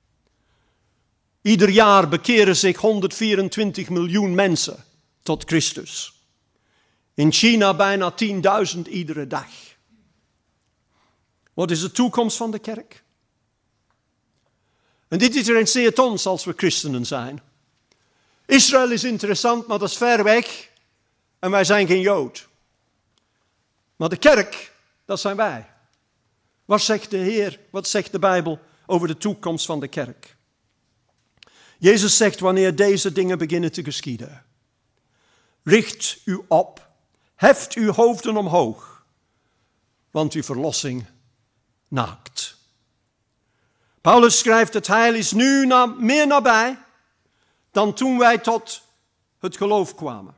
Ieder jaar bekeren zich honderdvierentwintig miljoen mensen tot Christus. In China bijna tienduizend iedere dag. Wat is de toekomst van de kerk? En dit interesseert ons als we christenen zijn. Israël is interessant, maar dat is ver weg en wij zijn geen Jood. Maar de kerk, dat zijn wij. Wat zegt de Heer, wat zegt de Bijbel over de toekomst van de kerk? Jezus zegt: wanneer deze dingen beginnen te geschieden, richt u op, heft uw hoofden omhoog, want uw verlossing naakt. Paulus schrijft: het heil is nu na, meer nabij dan toen wij tot het geloof kwamen.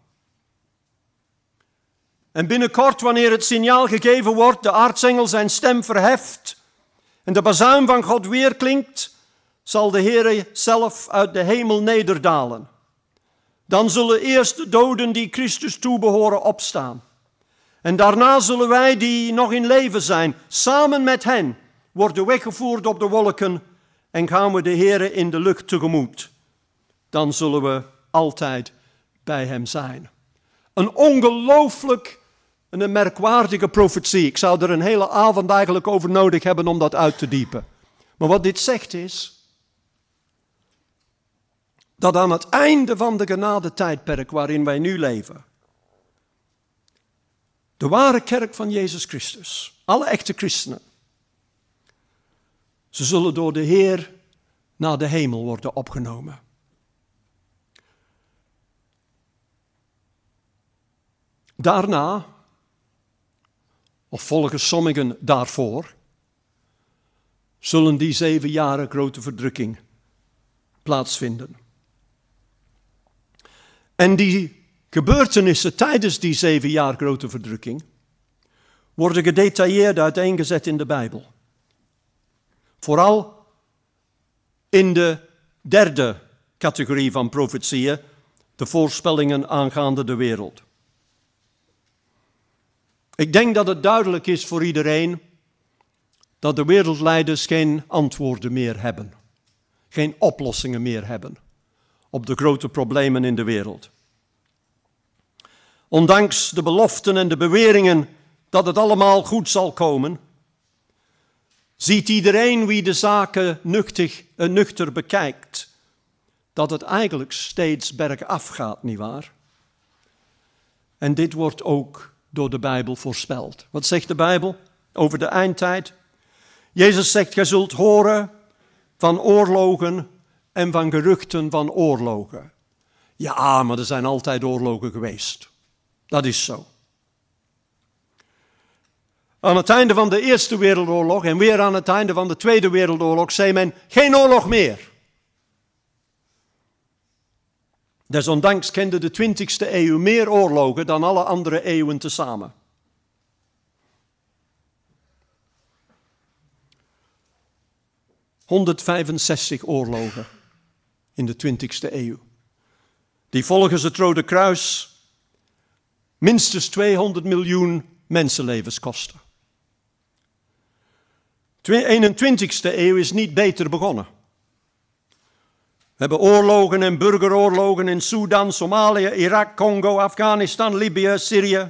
En binnenkort, wanneer het signaal gegeven wordt, de aartsengel zijn stem verheft en de bazuin van God weerklinkt, zal de Heer zelf uit de hemel nederdalen. Dan zullen eerst de doden die Christus toebehoren opstaan. En daarna zullen wij die nog in leven zijn, samen met hen, worden weggevoerd op de wolken en gaan we de Heer in de lucht tegemoet. Dan zullen we altijd bij hem zijn. Een ongelooflijk en een merkwaardige profetie. Ik zou er een hele avond eigenlijk over nodig hebben om dat uit te diepen. Maar wat dit zegt is dat aan het einde van de genadetijdperk waarin wij nu leven, de ware kerk van Jezus Christus, alle echte christenen, ze zullen door de Heer naar de hemel worden opgenomen. Daarna, of volgens sommigen daarvoor, zullen die zeven jaren grote verdrukking plaatsvinden. En die gebeurtenissen tijdens die zeven jaar grote verdrukking worden gedetailleerd uiteengezet in de Bijbel. Vooral in de derde categorie van profetieën, de voorspellingen aangaande de wereld. Ik denk dat het duidelijk is voor iedereen dat de wereldleiders geen antwoorden meer hebben. Geen oplossingen meer hebben op de grote problemen in de wereld. Ondanks de beloften en de beweringen dat het allemaal goed zal komen, ziet iedereen wie de zaken nuchtig, uh, nuchter bekijkt, dat het eigenlijk steeds bergaf gaat, nietwaar? En dit wordt ook door de Bijbel voorspeld. Wat zegt de Bijbel over de eindtijd? Jezus zegt, gij zult horen van oorlogen en van geruchten van oorlogen. Ja, maar er zijn altijd oorlogen geweest. Dat is zo. Aan het einde van de Eerste Wereldoorlog en weer aan het einde van de Tweede Wereldoorlog zei men geen oorlog meer. Desondanks kende de twintigste eeuw meer oorlogen dan alle andere eeuwen tezamen. honderdvijfenzestig oorlogen in de twintigste eeuw. Die volgens het Rode Kruis minstens tweehonderd miljoen mensenlevens kosten. De eenentwintigste eeuw is niet beter begonnen. We hebben oorlogen en burgeroorlogen in Sudan, Somalië, Irak, Congo, Afghanistan, Libië, Syrië.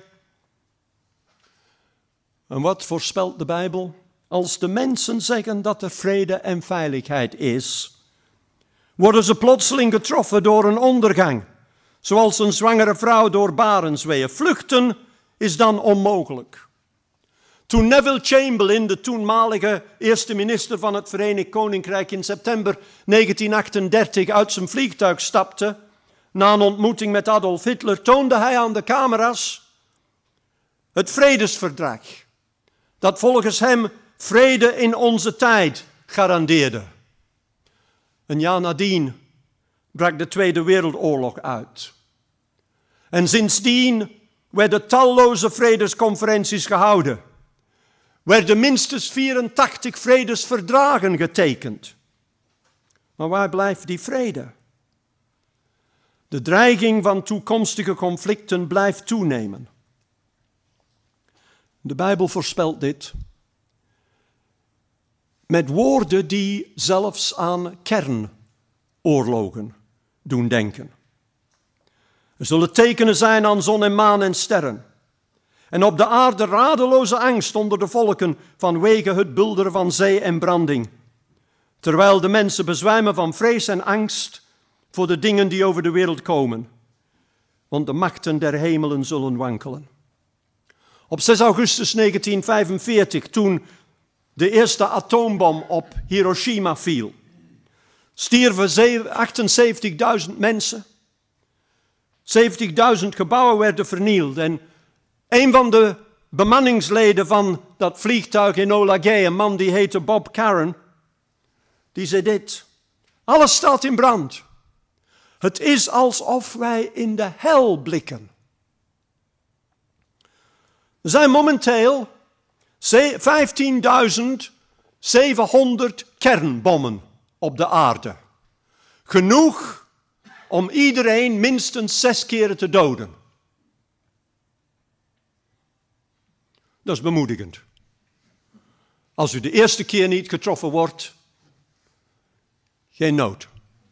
En wat voorspelt de Bijbel? Als de mensen zeggen dat er vrede en veiligheid is, worden ze plotseling getroffen door een ondergang, zoals een zwangere vrouw door barensweeën. Vluchten is dan onmogelijk. Toen Neville Chamberlain, de toenmalige eerste minister van het Verenigd Koninkrijk, in september negentien achtendertig uit zijn vliegtuig stapte, na een ontmoeting met Adolf Hitler, toonde hij aan de camera's het vredesverdrag, dat volgens hem vrede in onze tijd garandeerde. Een jaar nadien brak de Tweede Wereldoorlog uit. En sindsdien werden talloze vredesconferenties gehouden. Werden minstens vierentachtig vredesverdragen getekend. Maar waar blijft die vrede? De dreiging van toekomstige conflicten blijft toenemen. De Bijbel voorspelt dit met woorden die zelfs aan kernoorlogen doen denken. Er zullen tekenen zijn aan zon en maan en sterren. En op de aarde radeloze angst onder de volken vanwege het bulderen van zee en branding. Terwijl de mensen bezwijmen van vrees en angst voor de dingen die over de wereld komen. Want de machten der hemelen zullen wankelen. Op zes augustus negentien vijfenveertig, toen de eerste atoombom op Hiroshima viel, stierven achtenzeventigduizend mensen. zeventigduizend gebouwen werden vernield. En een van de bemanningsleden van dat vliegtuig in Ola Gay, een man die heette Bob Caron, die zei dit: alles staat in brand. Het is alsof wij in de hel blikken. Er zijn momenteel vijftienduizend zevenhonderd kernbommen op de aarde. Genoeg om iedereen minstens zes keren te doden. Dat is bemoedigend. Als u de eerste keer niet getroffen wordt, geen nood.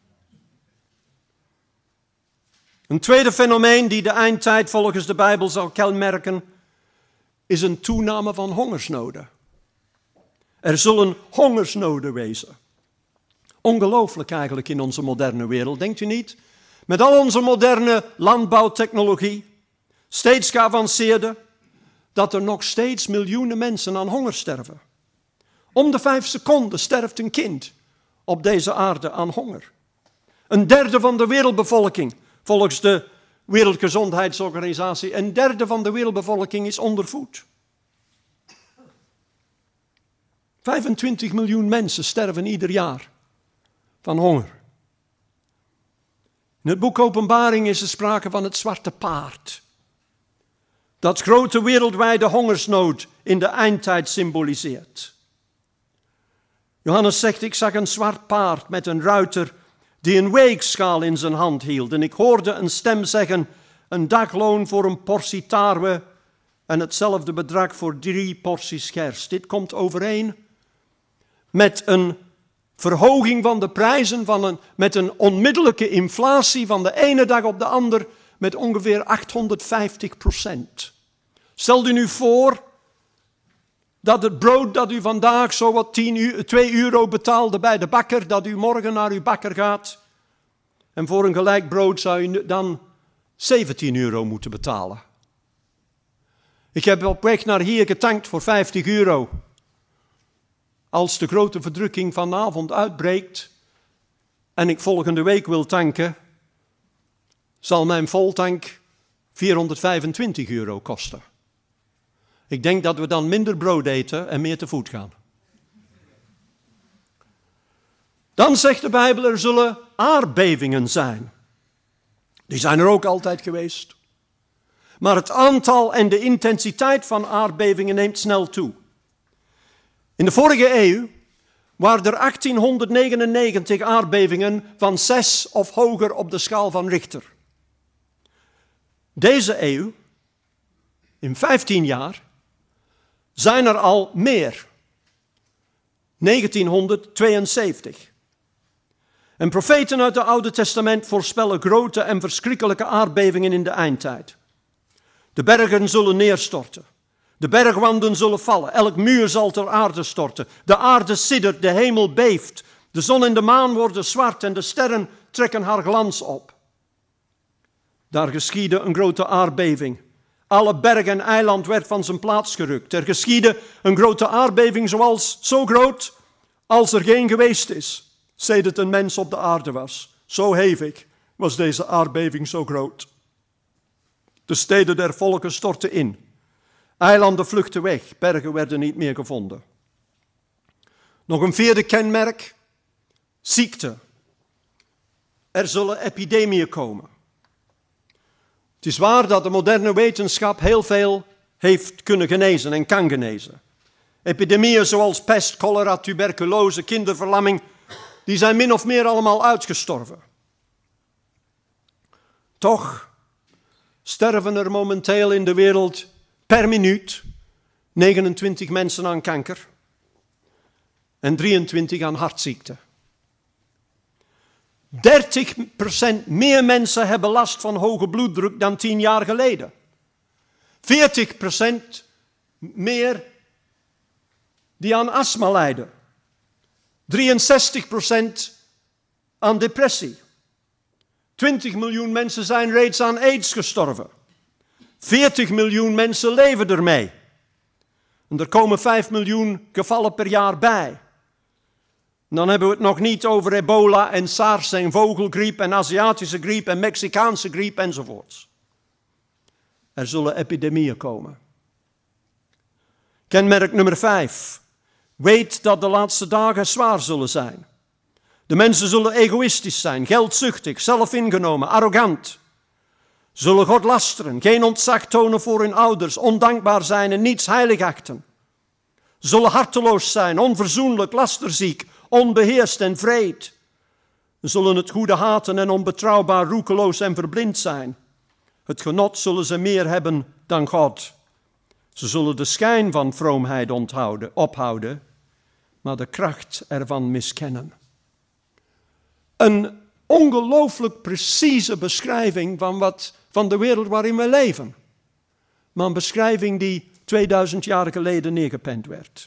Een tweede fenomeen die de eindtijd volgens de Bijbel zal kenmerken, is een toename van hongersnoden. Er zullen hongersnoden wezen. Ongelooflijk eigenlijk in onze moderne wereld, denkt u niet? Met al onze moderne landbouwtechnologie, steeds geavanceerder, dat er nog steeds miljoenen mensen aan honger sterven. Om de vijf seconden sterft een kind op deze aarde aan honger. Een derde van de wereldbevolking, volgens de Wereldgezondheidsorganisatie, een derde van de wereldbevolking is ondervoed. vijfentwintig miljoen mensen sterven ieder jaar van honger. In het boek Openbaring is er sprake van het zwarte paard, dat grote wereldwijde hongersnood in de eindtijd symboliseert. Johannes zegt, ik zag een zwart paard met een ruiter die een weegschaal in zijn hand hield. En ik hoorde een stem zeggen, een dagloon voor een portie tarwe en hetzelfde bedrag voor drie porties gerst. Dit komt overeen met een verhoging van de prijzen, van een, met een onmiddellijke inflatie van de ene dag op de ander met ongeveer achthonderdvijftig procent. Stel u nu voor dat het brood dat u vandaag zo wat twee euro betaalde bij de bakker, dat u morgen naar uw bakker gaat en voor een gelijk brood zou u dan zeventien euro moeten betalen. Ik heb op weg naar hier getankt voor vijftig euro. Als de grote verdrukking vanavond uitbreekt en ik volgende week wil tanken, zal mijn voltank vierhonderdvijfentwintig euro kosten. Ik denk dat we dan minder brood eten en meer te voet gaan. Dan zegt de Bijbel, er zullen aardbevingen zijn. Die zijn er ook altijd geweest. Maar het aantal en de intensiteit van aardbevingen neemt snel toe. In de vorige eeuw waren er achttienhonderdnegenennegentig aardbevingen van zes of hoger op de schaal van Richter. Deze eeuw, in vijftien jaar, zijn er al meer. negentienhonderdtweeënzeventig. En profeten uit het Oude Testament voorspellen grote en verschrikkelijke aardbevingen in de eindtijd. De bergen zullen neerstorten. De bergwanden zullen vallen. Elk muur zal ter aarde storten. De aarde siddert, de hemel beeft. De zon en de maan worden zwart en de sterren trekken haar glans op. Daar geschiedde een grote aardbeving. Alle berg en eiland werd van zijn plaats gerukt. Er geschiedde een grote aardbeving zoals zo groot als er geen geweest is, sedert een mens op de aarde was. Zo hevig was deze aardbeving zo groot. De steden der volken stortten in. Eilanden vluchtten weg, bergen werden niet meer gevonden. Nog een vierde kenmerk, ziekte. Er zullen epidemieën komen. Het is waar dat de moderne wetenschap heel veel heeft kunnen genezen en kan genezen. Epidemieën zoals pest, cholera, tuberculose, kinderverlamming, die zijn min of meer allemaal uitgestorven. Toch sterven er momenteel in de wereld per minuut negenentwintig mensen aan kanker en drieëntwintig aan hartziekten. dertig procent meer mensen hebben last van hoge bloeddruk dan tien jaar geleden. veertig procent meer die aan astma lijden. drieënzestig procent aan depressie. twintig miljoen mensen zijn reeds aan AIDS gestorven. veertig miljoen mensen leven ermee. En er komen vijf miljoen gevallen per jaar bij. En dan hebben we het nog niet over ebola en SARS en vogelgriep en Aziatische griep en Mexicaanse griep enzovoorts. Er zullen epidemieën komen. Kenmerk nummer vijf. Weet dat de laatste dagen zwaar zullen zijn. De mensen zullen egoïstisch zijn, geldzuchtig, zelfingenomen, arrogant. Zullen God lasteren, geen ontzag tonen voor hun ouders, ondankbaar zijn en niets heilig achten. Zullen harteloos zijn, onverzoenlijk, lasterziek, onbeheerst en vreed. Zullen het goede haten en onbetrouwbaar, roekeloos en verblind zijn. Het genot zullen ze meer hebben dan God. Ze zullen de schijn van vroomheid onthouden, ophouden, maar de kracht ervan miskennen. Een ongelooflijk precieze beschrijving van, wat, van de wereld waarin we leven. Maar een beschrijving die tweeduizend jaar geleden neergepend werd.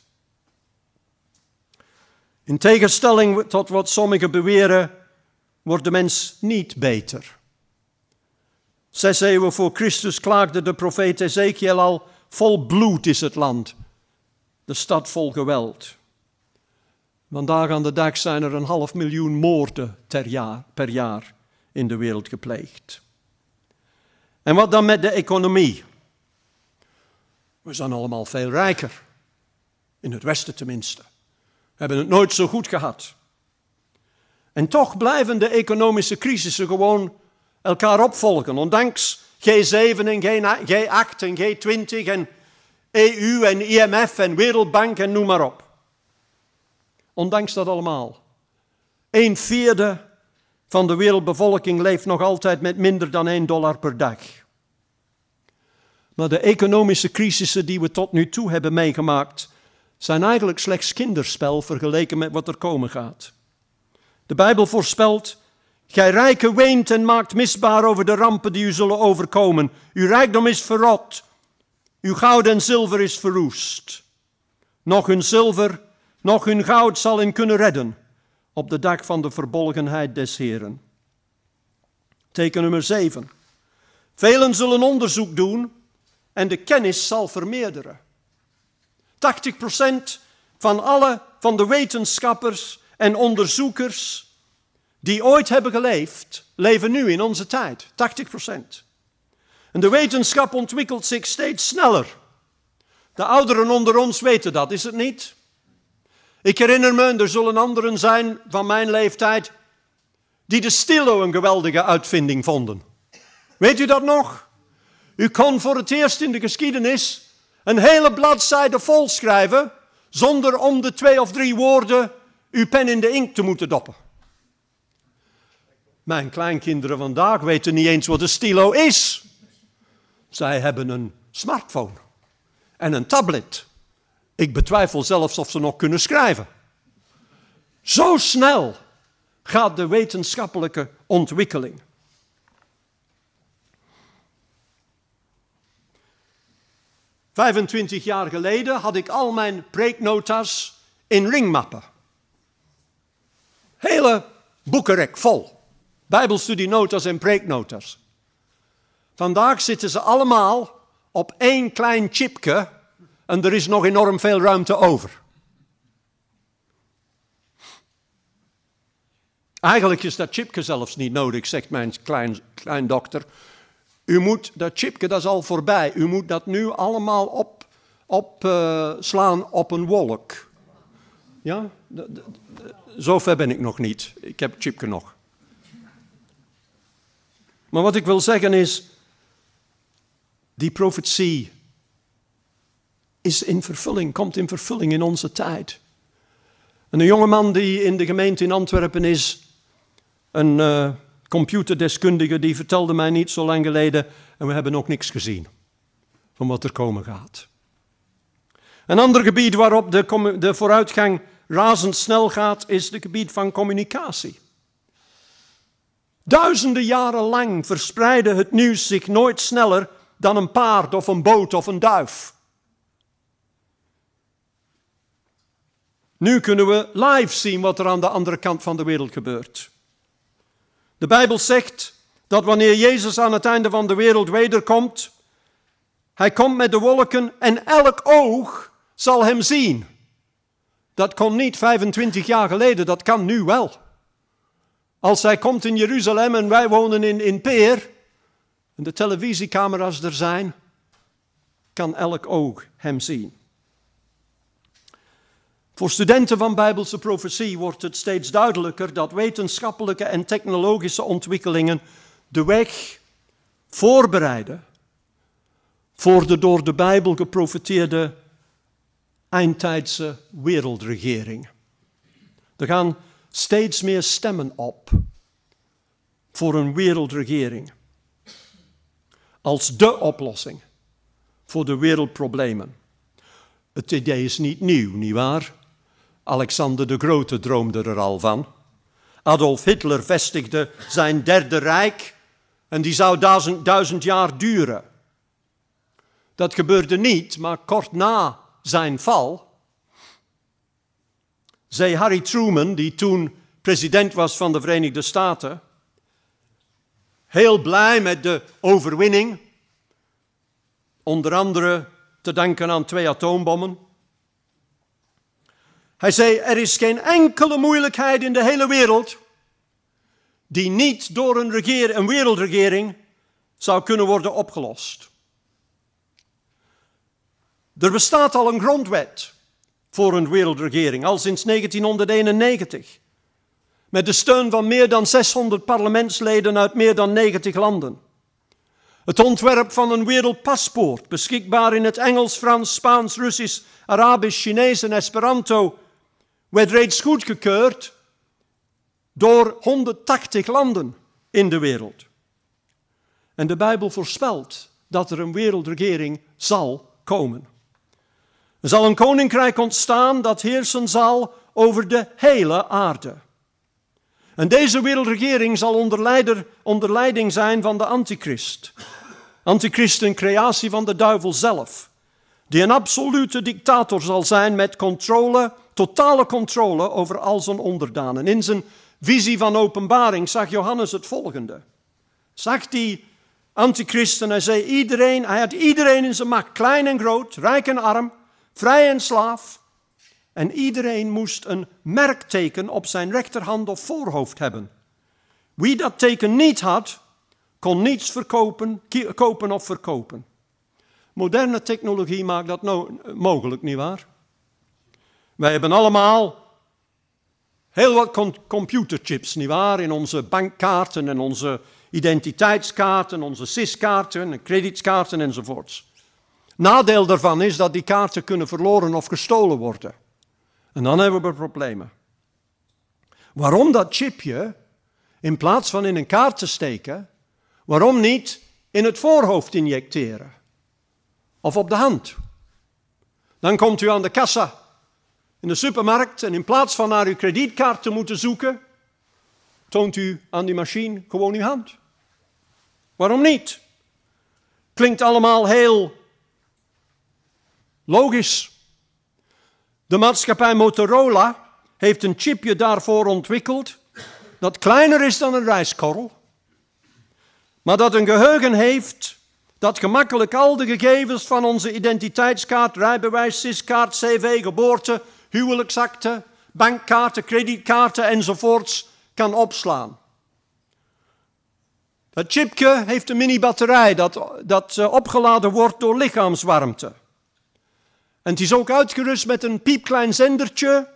In tegenstelling tot wat sommigen beweren, wordt de mens niet beter. Zes eeuwen voor Christus klaagde de profeet Ezekiel al: vol bloed is het land, de stad vol geweld. Vandaag aan de dag zijn er een half miljoen moorden ter jaar, per jaar in de wereld gepleegd. En wat dan met de economie? We zijn allemaal veel rijker. In het Westen tenminste. We hebben het nooit zo goed gehad. En toch blijven de economische crisissen gewoon elkaar opvolgen. Ondanks G zeven en G acht en G twintig en E U en I M F en Wereldbank en noem maar op. Ondanks dat allemaal. Een vierde van de wereldbevolking leeft nog altijd met minder dan één dollar per dag. Maar de economische crisissen die we tot nu toe hebben meegemaakt zijn eigenlijk slechts kinderspel vergeleken met wat er komen gaat. De Bijbel voorspelt: gij rijken weent en maakt misbaar over de rampen die u zullen overkomen. Uw rijkdom is verrot, uw goud en zilver is verroest. Nog hun zilver, nog hun goud zal hen kunnen redden op de dag van de verbolgenheid des Heeren. Teken nummer zeven. Velen zullen onderzoek doen en de kennis zal vermeerderen. tachtig procent van alle van de wetenschappers en onderzoekers die ooit hebben geleefd, leven nu in onze tijd. tachtig procent. En de wetenschap ontwikkelt zich steeds sneller. De ouderen onder ons weten dat, is het niet? Ik herinner me, er zullen anderen zijn van mijn leeftijd die de stilo een geweldige uitvinding vonden. Weet u dat nog? U kon voor het eerst in de geschiedenis een hele bladzijde vol schrijven zonder om de twee of drie woorden uw pen in de inkt te moeten doppen. Mijn kleinkinderen vandaag weten niet eens wat een stilo is. Zij hebben een smartphone en een tablet. Ik betwijfel zelfs of ze nog kunnen schrijven. Zo snel gaat de wetenschappelijke ontwikkeling. vijfentwintig jaar geleden had ik al mijn preeknota's in ringmappen. Hele boekenrek vol. Bijbelstudienota's en preeknota's. Vandaag zitten ze allemaal op één klein chipje en er is nog enorm veel ruimte over. Eigenlijk is dat chipje zelfs niet nodig, zegt mijn klein, kleindokter. U moet dat chipje, dat is al voorbij. U moet dat nu allemaal op, op, uh, slaan op een wolk. Ja, de, de, de, zover ben ik nog niet. Ik heb het chipje nog. Maar wat ik wil zeggen is, die profetie is in vervulling, komt in vervulling in onze tijd. En een jongeman die in de gemeente in Antwerpen is, een uh, computerdeskundige, die vertelde mij niet zo lang geleden, en we hebben nog niks gezien van wat er komen gaat. Een ander gebied waarop de, de vooruitgang razendsnel gaat, is het gebied van communicatie. Duizenden jaren lang verspreidde het nieuws zich nooit sneller dan een paard of een boot of een duif. Nu kunnen we live zien wat er aan de andere kant van de wereld gebeurt. De Bijbel zegt dat wanneer Jezus aan het einde van de wereld wederkomt, hij komt met de wolken en elk oog zal hem zien. Dat kon niet vijfentwintig jaar geleden, dat kan nu wel. Als hij komt in Jeruzalem en wij wonen in, in Peer, en de televisiecamera's er zijn, kan elk oog hem zien. Voor studenten van Bijbelse profetie wordt het steeds duidelijker dat wetenschappelijke en technologische ontwikkelingen de weg voorbereiden voor de door de Bijbel geprofeteerde eindtijdse wereldregering. Er gaan steeds meer stemmen op voor een wereldregering als dé oplossing voor de wereldproblemen. Het idee is niet nieuw, nietwaar? Alexander de Grote droomde er al van. Adolf Hitler vestigde zijn derde rijk en die zou duizend, duizend jaar duren. Dat gebeurde niet, maar kort na zijn val zei Harry Truman, die toen president was van de Verenigde Staten, heel blij met de overwinning, onder andere te danken aan twee atoombommen. Hij zei, er is geen enkele moeilijkheid in de hele wereld die niet door een, regeer, een wereldregering zou kunnen worden opgelost. Er bestaat al een grondwet voor een wereldregering, al sinds negentienhonderdeenennegentig. Met de steun van meer dan zeshonderd parlementsleden uit meer dan negentig landen. Het ontwerp van een wereldpaspoort, beschikbaar in het Engels, Frans, Spaans, Russisch, Arabisch, Chinees en Esperanto, werd reeds goedgekeurd door honderdtachtig landen in de wereld. En de Bijbel voorspelt dat er een wereldregering zal komen. Er zal een koninkrijk ontstaan dat heersen zal over de hele aarde. En deze wereldregering zal onder, leider, onder leiding zijn van de antichrist. Antichrist, een creatie van de duivel zelf, die een absolute dictator zal zijn met controle, totale controle over al zijn onderdanen. In zijn visie van openbaring zag Johannes het volgende. Zag die antichrist en hij zei iedereen, hij had iedereen in zijn macht, klein en groot, rijk en arm, vrij en slaaf. En iedereen moest een merkteken op zijn rechterhand of voorhoofd hebben. Wie dat teken niet had, kon niets verkopen, kopen of verkopen. Moderne technologie maakt dat no- mogelijk, nietwaar? Wij hebben allemaal heel wat com- computerchips, nietwaar? In onze bankkaarten en onze identiteitskaarten, onze S I S-kaarten en creditkaarten enzovoorts. Nadeel daarvan is dat die kaarten kunnen verloren of gestolen worden. En dan hebben we problemen. Waarom dat chipje, in plaats van in een kaart te steken, waarom niet in het voorhoofd injecteren? Of op de hand? Dan komt u aan de kassa in de supermarkt en in plaats van naar uw kredietkaart te moeten zoeken, toont u aan die machine gewoon uw hand. Waarom niet? Klinkt allemaal heel logisch. De maatschappij Motorola heeft een chipje daarvoor ontwikkeld dat kleiner is dan een rijstkorrel, maar dat een geheugen heeft dat gemakkelijk al de gegevens van onze identiteitskaart, rijbewijs, S I S-kaart, C V, geboorte, huwelijksakte, bankkaarten, kredietkaarten enzovoorts kan opslaan. Dat chipje heeft een mini-batterij dat, dat uh, opgeladen wordt door lichaamswarmte. En het is ook uitgerust met een piepklein zendertje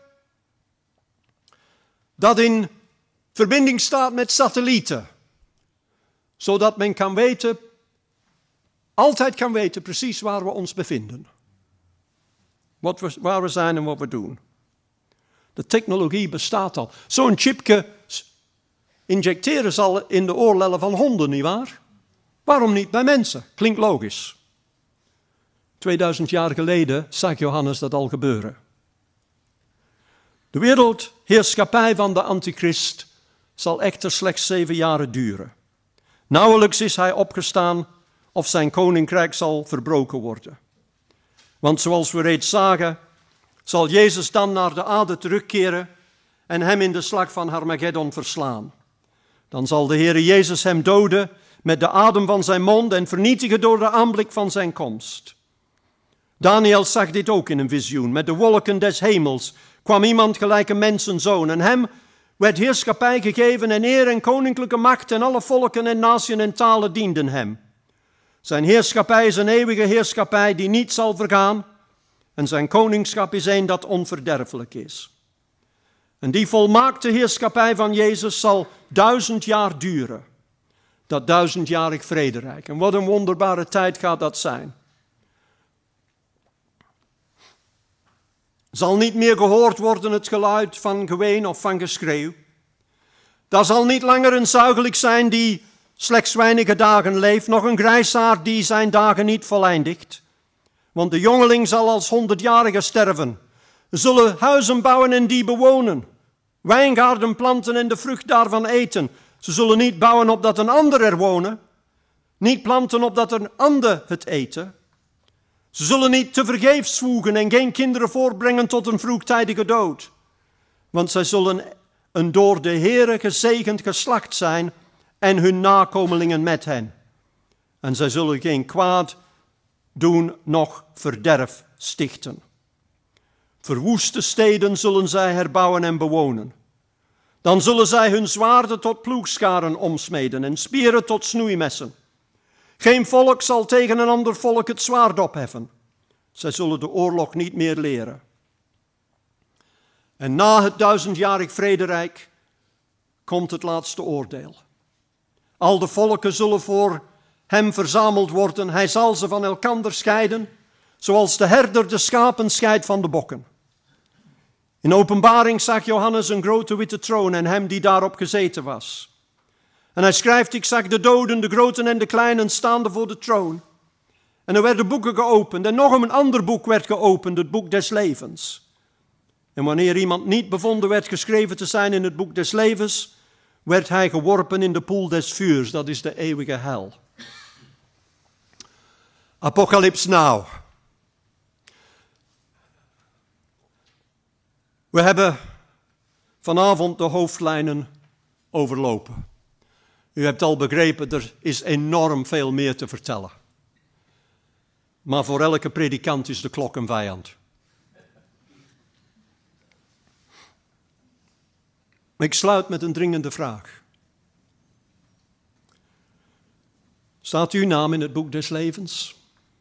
dat in verbinding staat met satellieten. Zodat men kan weten, altijd kan weten precies waar we ons bevinden. Wat we, waar we zijn en wat we doen. De technologie bestaat al. Zo'n chipje injecteren zal in de oorlellen van honden, nietwaar? Waarom niet bij mensen? Klinkt logisch. tweeduizend jaar geleden zag Johannes dat al gebeuren. De wereldheerschappij van de antichrist zal echter slechts zeven jaren duren. Nauwelijks is hij opgestaan of zijn koninkrijk zal verbroken worden. Want zoals we reeds zagen, zal Jezus dan naar de aarde terugkeren en hem in de slag van Armageddon verslaan. Dan zal de Heere Jezus hem doden met de adem van zijn mond en vernietigen door de aanblik van zijn komst. Daniel zag dit ook in een visioen. Met de wolken des hemels kwam iemand gelijk een mensenzoon. En hem werd heerschappij gegeven en eer en koninklijke macht en alle volken en naties en talen dienden hem. Zijn heerschappij is een eeuwige heerschappij die niet zal vergaan. En zijn koningschap is een dat onverderfelijk is. En die volmaakte heerschappij van Jezus zal duizend jaar duren. Dat duizendjarig vrederijk. En wat een wonderbare tijd gaat dat zijn. Zal niet meer gehoord worden het geluid van geween of van geschreeuw. Daar zal niet langer een zuigeling zijn die slechts weinige dagen leeft, nog een grijsaard die zijn dagen niet voleindigt. Want de jongeling zal als honderdjarige sterven. Ze zullen huizen bouwen en die bewonen, wijngaarden planten en de vrucht daarvan eten. Ze zullen niet bouwen opdat een ander er wonen, niet planten opdat een ander het eten. Ze zullen niet tevergeefs zwoegen en geen kinderen voortbrengen tot een vroegtijdige dood. Want zij zullen een door de Heere gezegend geslacht zijn en hun nakomelingen met hen. En zij zullen geen kwaad doen, noch verderf stichten. Verwoeste steden zullen zij herbouwen en bewonen. Dan zullen zij hun zwaarden tot ploegscharen omsmeden en spieren tot snoeimessen. Geen volk zal tegen een ander volk het zwaard opheffen. Zij zullen de oorlog niet meer leren. En na het duizendjarig vrederijk komt het laatste oordeel. Al de volken zullen voor hem verzameld worden. Hij zal ze van elkander scheiden, zoals de herder de schapen scheidt van de bokken. In openbaring zag Johannes een grote witte troon en hem die daarop gezeten was. En hij schrijft, ik zag de doden, de groten en de kleinen, staande voor de troon. En er werden boeken geopend en nog een ander boek werd geopend, het boek des levens. En wanneer iemand niet bevonden werd geschreven te zijn in het boek des levens, werd hij geworpen in de poel des vuurs, dat is de eeuwige hel. Apocalyps now. We hebben vanavond de hoofdlijnen overlopen. U hebt al begrepen, er is enorm veel meer te vertellen. Maar voor elke predikant is de klok een vijand. Ik sluit met een dringende vraag. Staat uw naam in het boek des levens?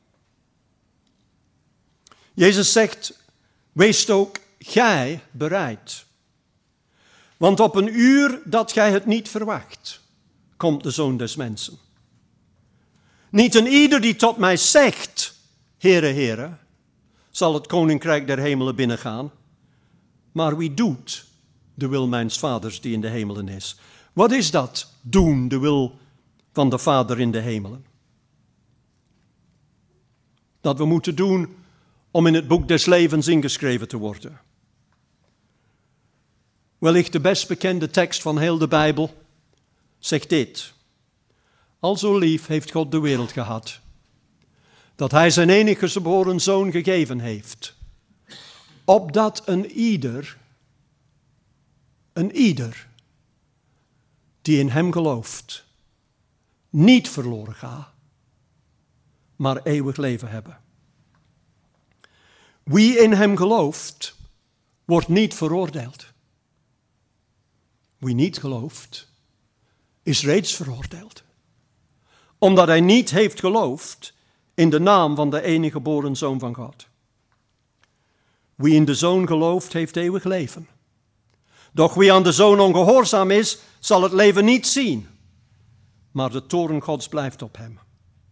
Jezus zegt, wees ook gij bereid. Want op een uur dat gij het niet verwacht, komt de Zoon des Mensen. Niet een ieder die tot mij zegt, Heere, Heere, zal het koninkrijk der hemelen binnengaan, maar wie doet de wil mijns vaders die in de hemelen is. Wat is dat, doen de wil van de Vader in de hemelen? Dat we moeten doen om in het boek des levens ingeschreven te worden. Wellicht de best bekende tekst van heel de Bijbel zegt dit. Al zo lief heeft God de wereld gehad, dat hij zijn enige geboren zoon gegeven heeft, opdat een ieder, een ieder die in hem gelooft, niet verloren gaat, maar eeuwig leven hebben. Wie in hem gelooft, wordt niet veroordeeld. Wie niet gelooft, is reeds veroordeeld. Omdat hij niet heeft geloofd in de naam van de enige geboren Zoon van God. Wie in de Zoon gelooft, heeft eeuwig leven. Doch wie aan de Zoon ongehoorzaam is, zal het leven niet zien. Maar de toorn Gods blijft op hem.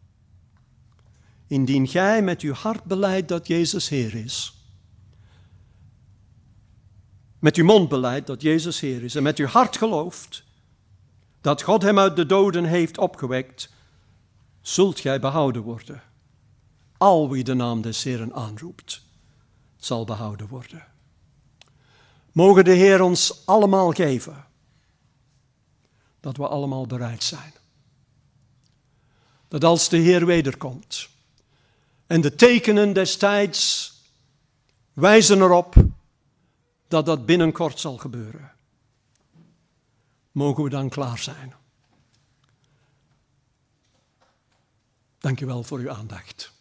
Indien gij met uw hart belijdt dat Jezus Heer is, met uw mond belijdt dat Jezus Heer is en met uw hart gelooft dat God hem uit de doden heeft opgewekt, zult gij behouden worden. Al wie de naam des Heeren aanroept, zal behouden worden. Mogen de Heer ons allemaal geven dat we allemaal bereid zijn. Dat als de Heer wederkomt en de tekenen des tijds wijzen erop dat dat binnenkort zal gebeuren, mogen we dan klaar zijn. Dank u wel voor uw aandacht.